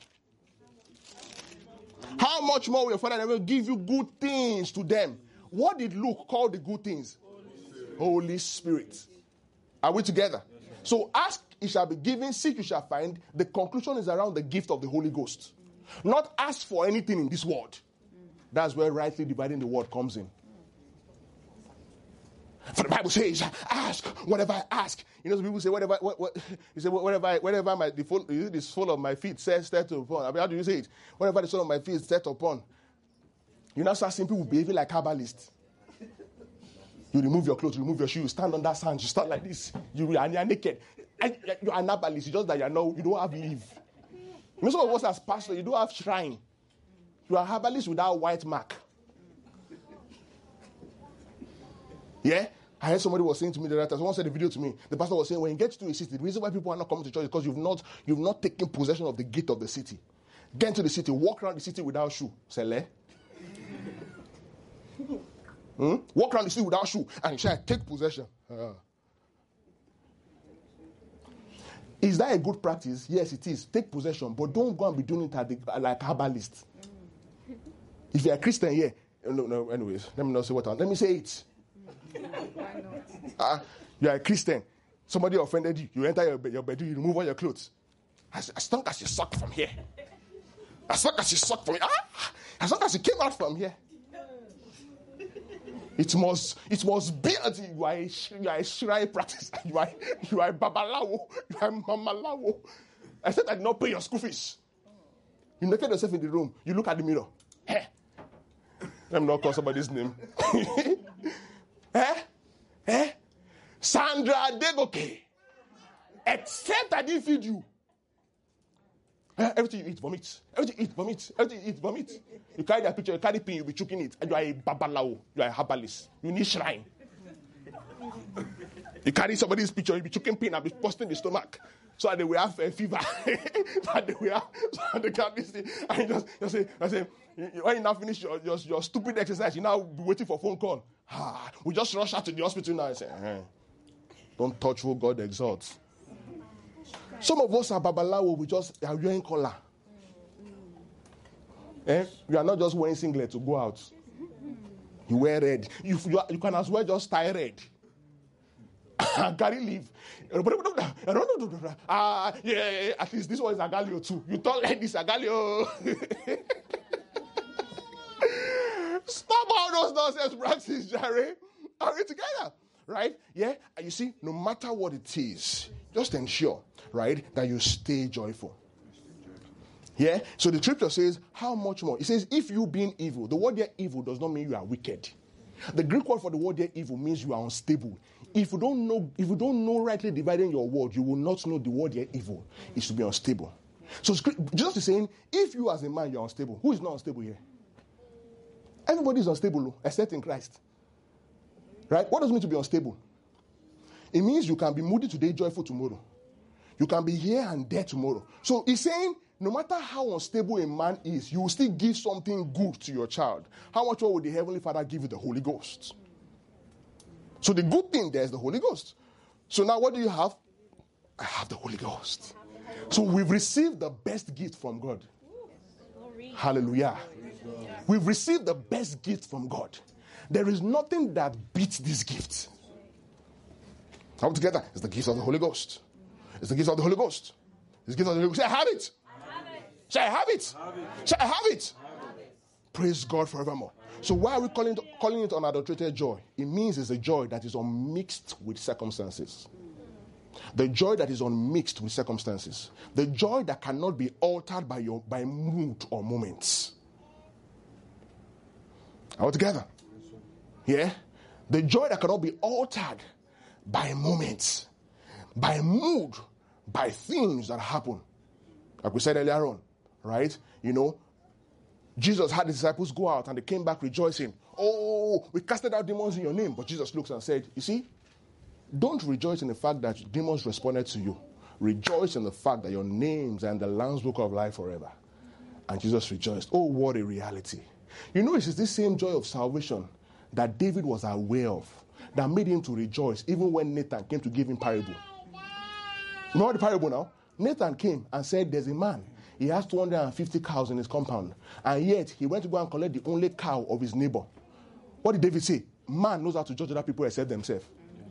How much more will your Father will give you good things to them? What did Luke call the good things? Holy Spirit. Are we together? So ask, it shall be given, seek, you shall find. The conclusion is around the gift of the Holy Ghost. Not ask for anything in this world. That's where rightly dividing the word comes in. For the Bible says, ask whatever I ask. You know, some people say, whatever the sole of my feet set upon. I mean, how do you say it? Whatever the sole of my feet is set upon. You now start seeing people behaving like herbalists. You remove your clothes, you remove your shoes, stand on that sand, you stand like this. You're naked. You're an herbalist. It's just that you don't have leave. You know, some of us as pastors, you don't have shrine. You are herbalist without white mark. Yeah? I heard somebody was saying to me the other time, someone said a video to me. The pastor was saying, when you get to a city, the reason why people are not coming to church is because you've not taken possession of the gate of the city. Get into the city, walk around the city without shoe. Sele. Walk around the city without shoe and you shall take possession. Is that a good practice? Yes, it is. Take possession, but don't go and be doing it like herbalist. If you're a Christian here, no, anyways, let me not say what let me say it. Why not? You are a Christian. Somebody offended you. You enter your bedroom, you remove all your clothes. As long as you suck from here. As long as you suck from here. As long as you came out from here. It must be until you are a shrine practice. You are a babalawo. You are a mamalawo. I said I did not pay your school fees. You naked yourself in the room. You look at the mirror. Hey. Let me not call somebody's name. Sandra Degoke. Except I didn't feed you. Everything you eat, vomit. Everything you eat, vomit. Everything you eat, vomit. You carry that picture, you carry pin, you'll be choking it. And you are a babalao. You are a herbalist. You need shrine. You carry somebody's picture, you'll be choking pin and be busting the stomach. So that they will have a fever. so they can't be sick. And you say, when you now finish your stupid exercise, you now be waiting for a phone call. We just rush out to the hospital now and say, don't touch who God exalts. Some of us are babalawo, we just are wearing collar. You are not just wearing singlet to go out. You wear red. You can as well just tie red. Carry leave. Yeah, at least this one is Agalio too. You talk like this, Agalio. Stop all those nonsense practices, Jerry. Are we together? Right? Yeah? And you see, no matter what it is, just ensure, right, that you stay joyful. Yeah? So the scripture says, how much more? It says, if you being evil, the word there evil does not mean you are wicked. The Greek word for the word there evil means you are unstable. If you don't know rightly dividing your word, you will not know the word here evil is to be unstable. So Jesus is saying, if you as a man, you are unstable. Who is not unstable here? Everybody is unstable, except in Christ. Right? What does it mean to be unstable? It means you can be moody today, joyful tomorrow. You can be here and there tomorrow. So he's saying, no matter how unstable a man is, you will still give something good to your child. How much more will the Heavenly Father give you the Holy Ghost? So the good thing there is the Holy Ghost. So now what do you have? I have the Holy Ghost. So we've received the best gift from God. Hallelujah. We've received the best gift from God. There is nothing that beats this gift. All together, it's the gift of the Holy Ghost. It's the gift of the Holy Ghost. It's the gift of the Holy Ghost. Say, I have it. Say, I have it. Say, I have it. Praise God forevermore. So why are we calling it unadulterated joy? It means it's a joy that is unmixed with circumstances. The joy that is unmixed with circumstances. The joy that cannot be altered by mood or moments. All together. Yeah? The joy that cannot be altered by moments, by mood, by things that happen. Like we said earlier on, right? Jesus had the disciples go out and they came back rejoicing. Oh, we casted out demons in your name. But Jesus looks and said, you see, don't rejoice in the fact that demons responded to you. Rejoice in the fact that your names are in the Lamb's Book of Life forever. And Jesus rejoiced. Oh, what a reality. It is this same joy of salvation that David was aware of that made him to rejoice even when Nathan came to give him parable. Remember the parable now? Nathan came and said, there's a man. He has 250 cows in his compound. And yet, he went to go and collect the only cow of his neighbor. What did David say? Man knows how to judge other people except themselves.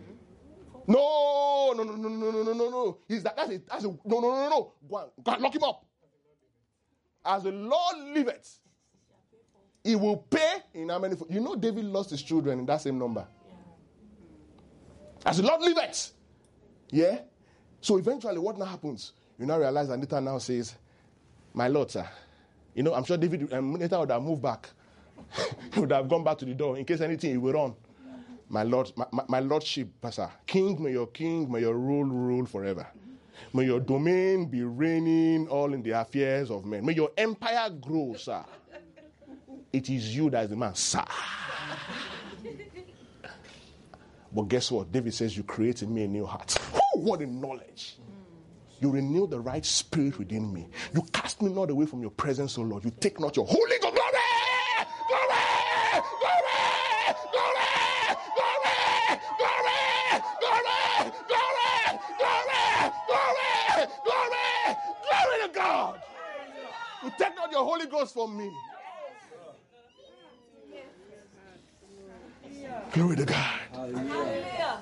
No. That's a no. Go and lock him up. As the Lord liveth, he will pay in how many? David lost his children in that same number. As the Lord liveth. Yeah? So eventually what now happens? You now realize that Nathan now says, my Lord, sir. I'm sure David Nathan would have moved back. He would have gone back to the door. In case anything, he will run. My Lord, my Lordship, sir. King, may your rule forever. May your domain be reigning all in the affairs of men. May your empire grow, sir. It is you that is the man, sir. But guess what? David says, you create in me a new heart. What a knowledge. You renew the right spirit within me. You cast me not away from your presence, O Lord. You take not your holy glory. Glory to God. You take not your Holy Ghost from me. Glory to God. Hallelujah.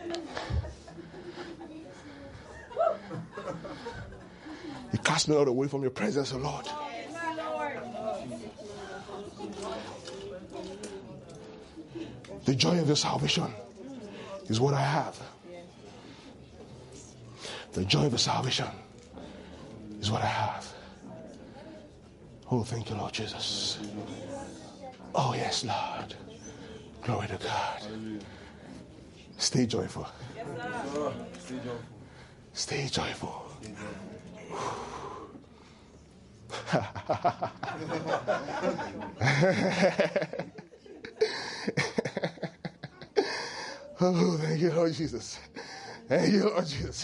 You cast me not away from your presence, O Lord. The joy of your salvation is what I have. The joy of your salvation is what I have. Oh, thank you, Lord Jesus. Oh, yes, Lord. Glory to God. Stay joyful. Stay joyful. Oh, thank you, Lord Jesus. Thank you, Lord Jesus.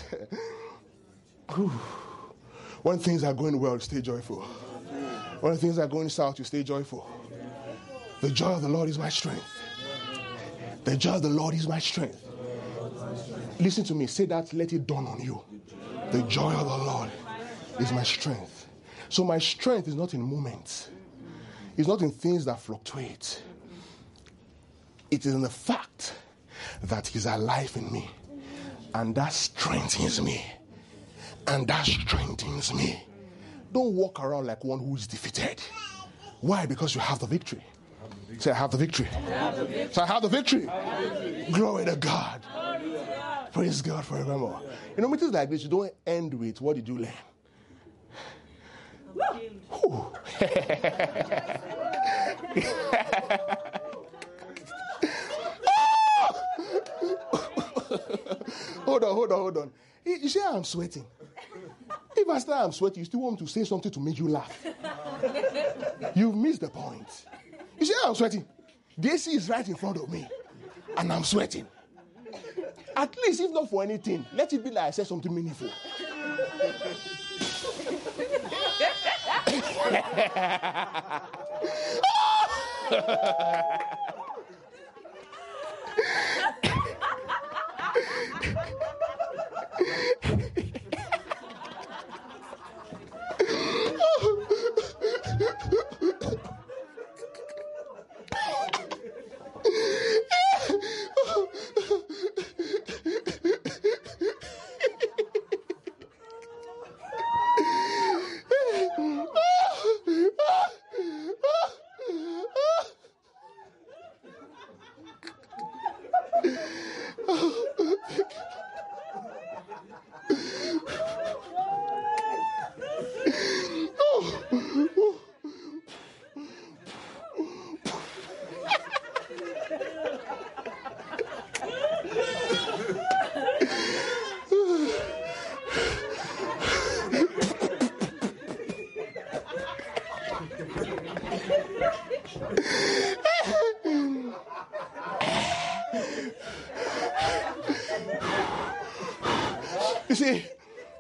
When things are going well, stay joyful. When things are going south, you stay joyful. The joy of the Lord is my strength. The joy of the Lord is my strength. Listen to me. Say that. Let it dawn on you. The joy of the Lord is my strength. So my strength is not in moments. It's not in things that fluctuate. It is in the fact that He's alive in me. And that strengthens me. And that strengthens me. Don't walk around like one who is defeated. Why? Because you have the victory. Say, I have the victory. Say, I have the victory. Glory to God. Praise God forevermore. Meetings like this, you don't end with, what did you learn? Hold on. You see how I'm sweating? If I start I'm sweating, you still want me to say something to make you laugh. You've missed the point. You see how I'm sweating? The AC is right in front of me. And I'm sweating. At least, if not for anything, let it be like I said something meaningful.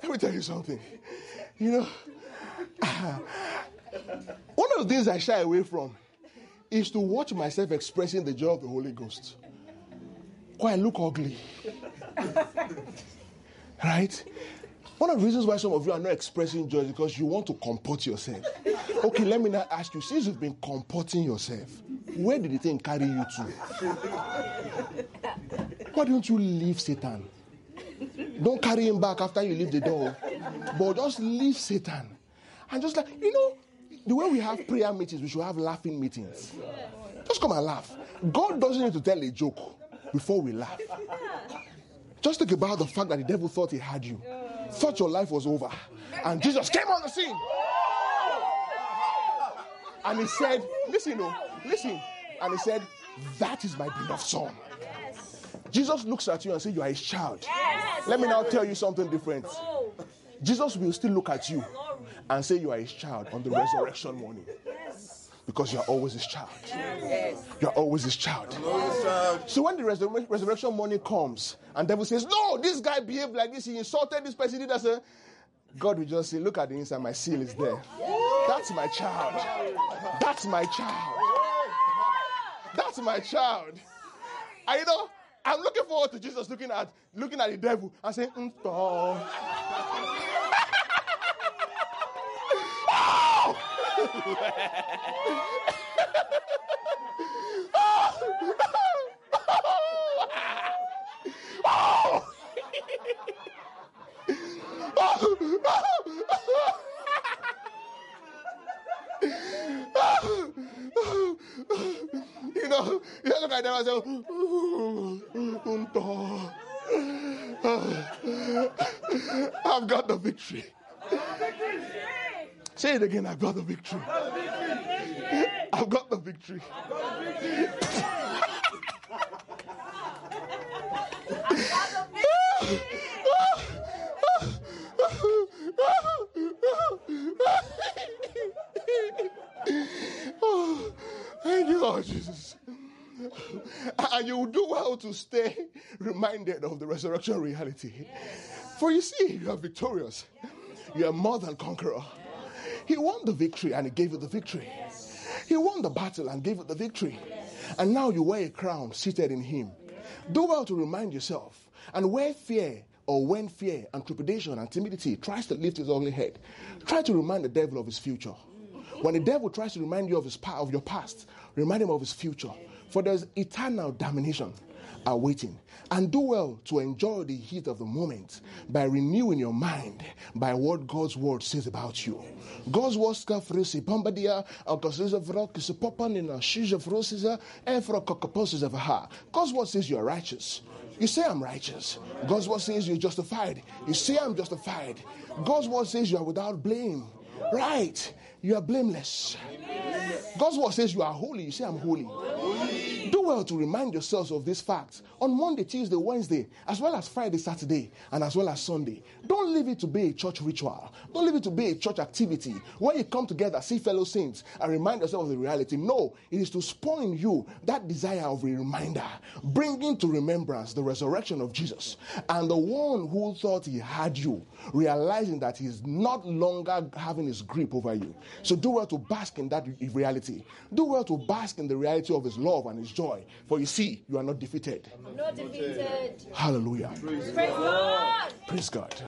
Let me tell you something. You know, one of the things I shy away from is to watch myself expressing the joy of the Holy Ghost. Quite look ugly. Right? One of the reasons why some of you are not expressing joy is because you want to comport yourself. Okay, let me now ask you, since you've been comporting yourself, where did the thing carry you to? Why don't you leave Satan? Don't carry him back after you leave the door. But just leave Satan. And just like, you know, the way we have prayer meetings, we should have laughing meetings. Just come and laugh. God doesn't need to tell a joke before we laugh. Just think about the fact that the devil thought he had you. Thought your life was over. And Jesus came on the scene. And he said, listen. And he said, that is my beloved son. Jesus looks at you and says, you are his child. Yes. Let me now tell you something different. Jesus will still look at you and say you are his child on the resurrection morning. Because you are always his child. Yes. You are always his child. So when the resurrection morning comes and the devil says, no, this guy behaved like this, he insulted this person, God will just say, look at the inside, my seal is there. That's my child. That's my child. That's my child. And you know, I'm looking forward to Jesus looking at the devil and saying, you know, you look at them and say, I've got the victory. Say it again, I've got the victory. I've got the victory. Thank you, Lord Jesus. And you will do well to stay reminded of the resurrection reality. For you see, you are victorious. You are more than conqueror. He won the victory and he gave you the victory. He won the battle and gave you the victory. And now you wear a crown seated in him. Do well to remind yourself. And when fear and trepidation and timidity tries to lift his ugly head, try to remind the devil of his future. When the devil tries to remind you of your past, remind him of his future. For there's eternal damnation awaiting. And do well to enjoy the heat of the moment by renewing your mind by what God's word says about you. God's word God's word says you are righteous. You say I'm righteous. God's word says you're justified. You say I'm justified. God's word says you are without blame. Right. You are blameless. God's word says you are holy. You say I'm holy. Do well to remind yourselves of these facts on Monday, Tuesday, Wednesday, as well as Friday, Saturday, and as well as Sunday. Don't leave it to be a church ritual. Don't leave it to be a church activity. When you come together, see fellow saints, and remind yourself of the reality. No, it is to spawn in you that desire of a reminder, bringing to remembrance the resurrection of Jesus and the one who thought he had you, realizing that he's not longer having his grip over you. So do well to bask in that reality. Do well to bask in the reality of his love and his joy. For you see, you are not defeated. I'm not defeated. Hallelujah. Praise God. Praise God.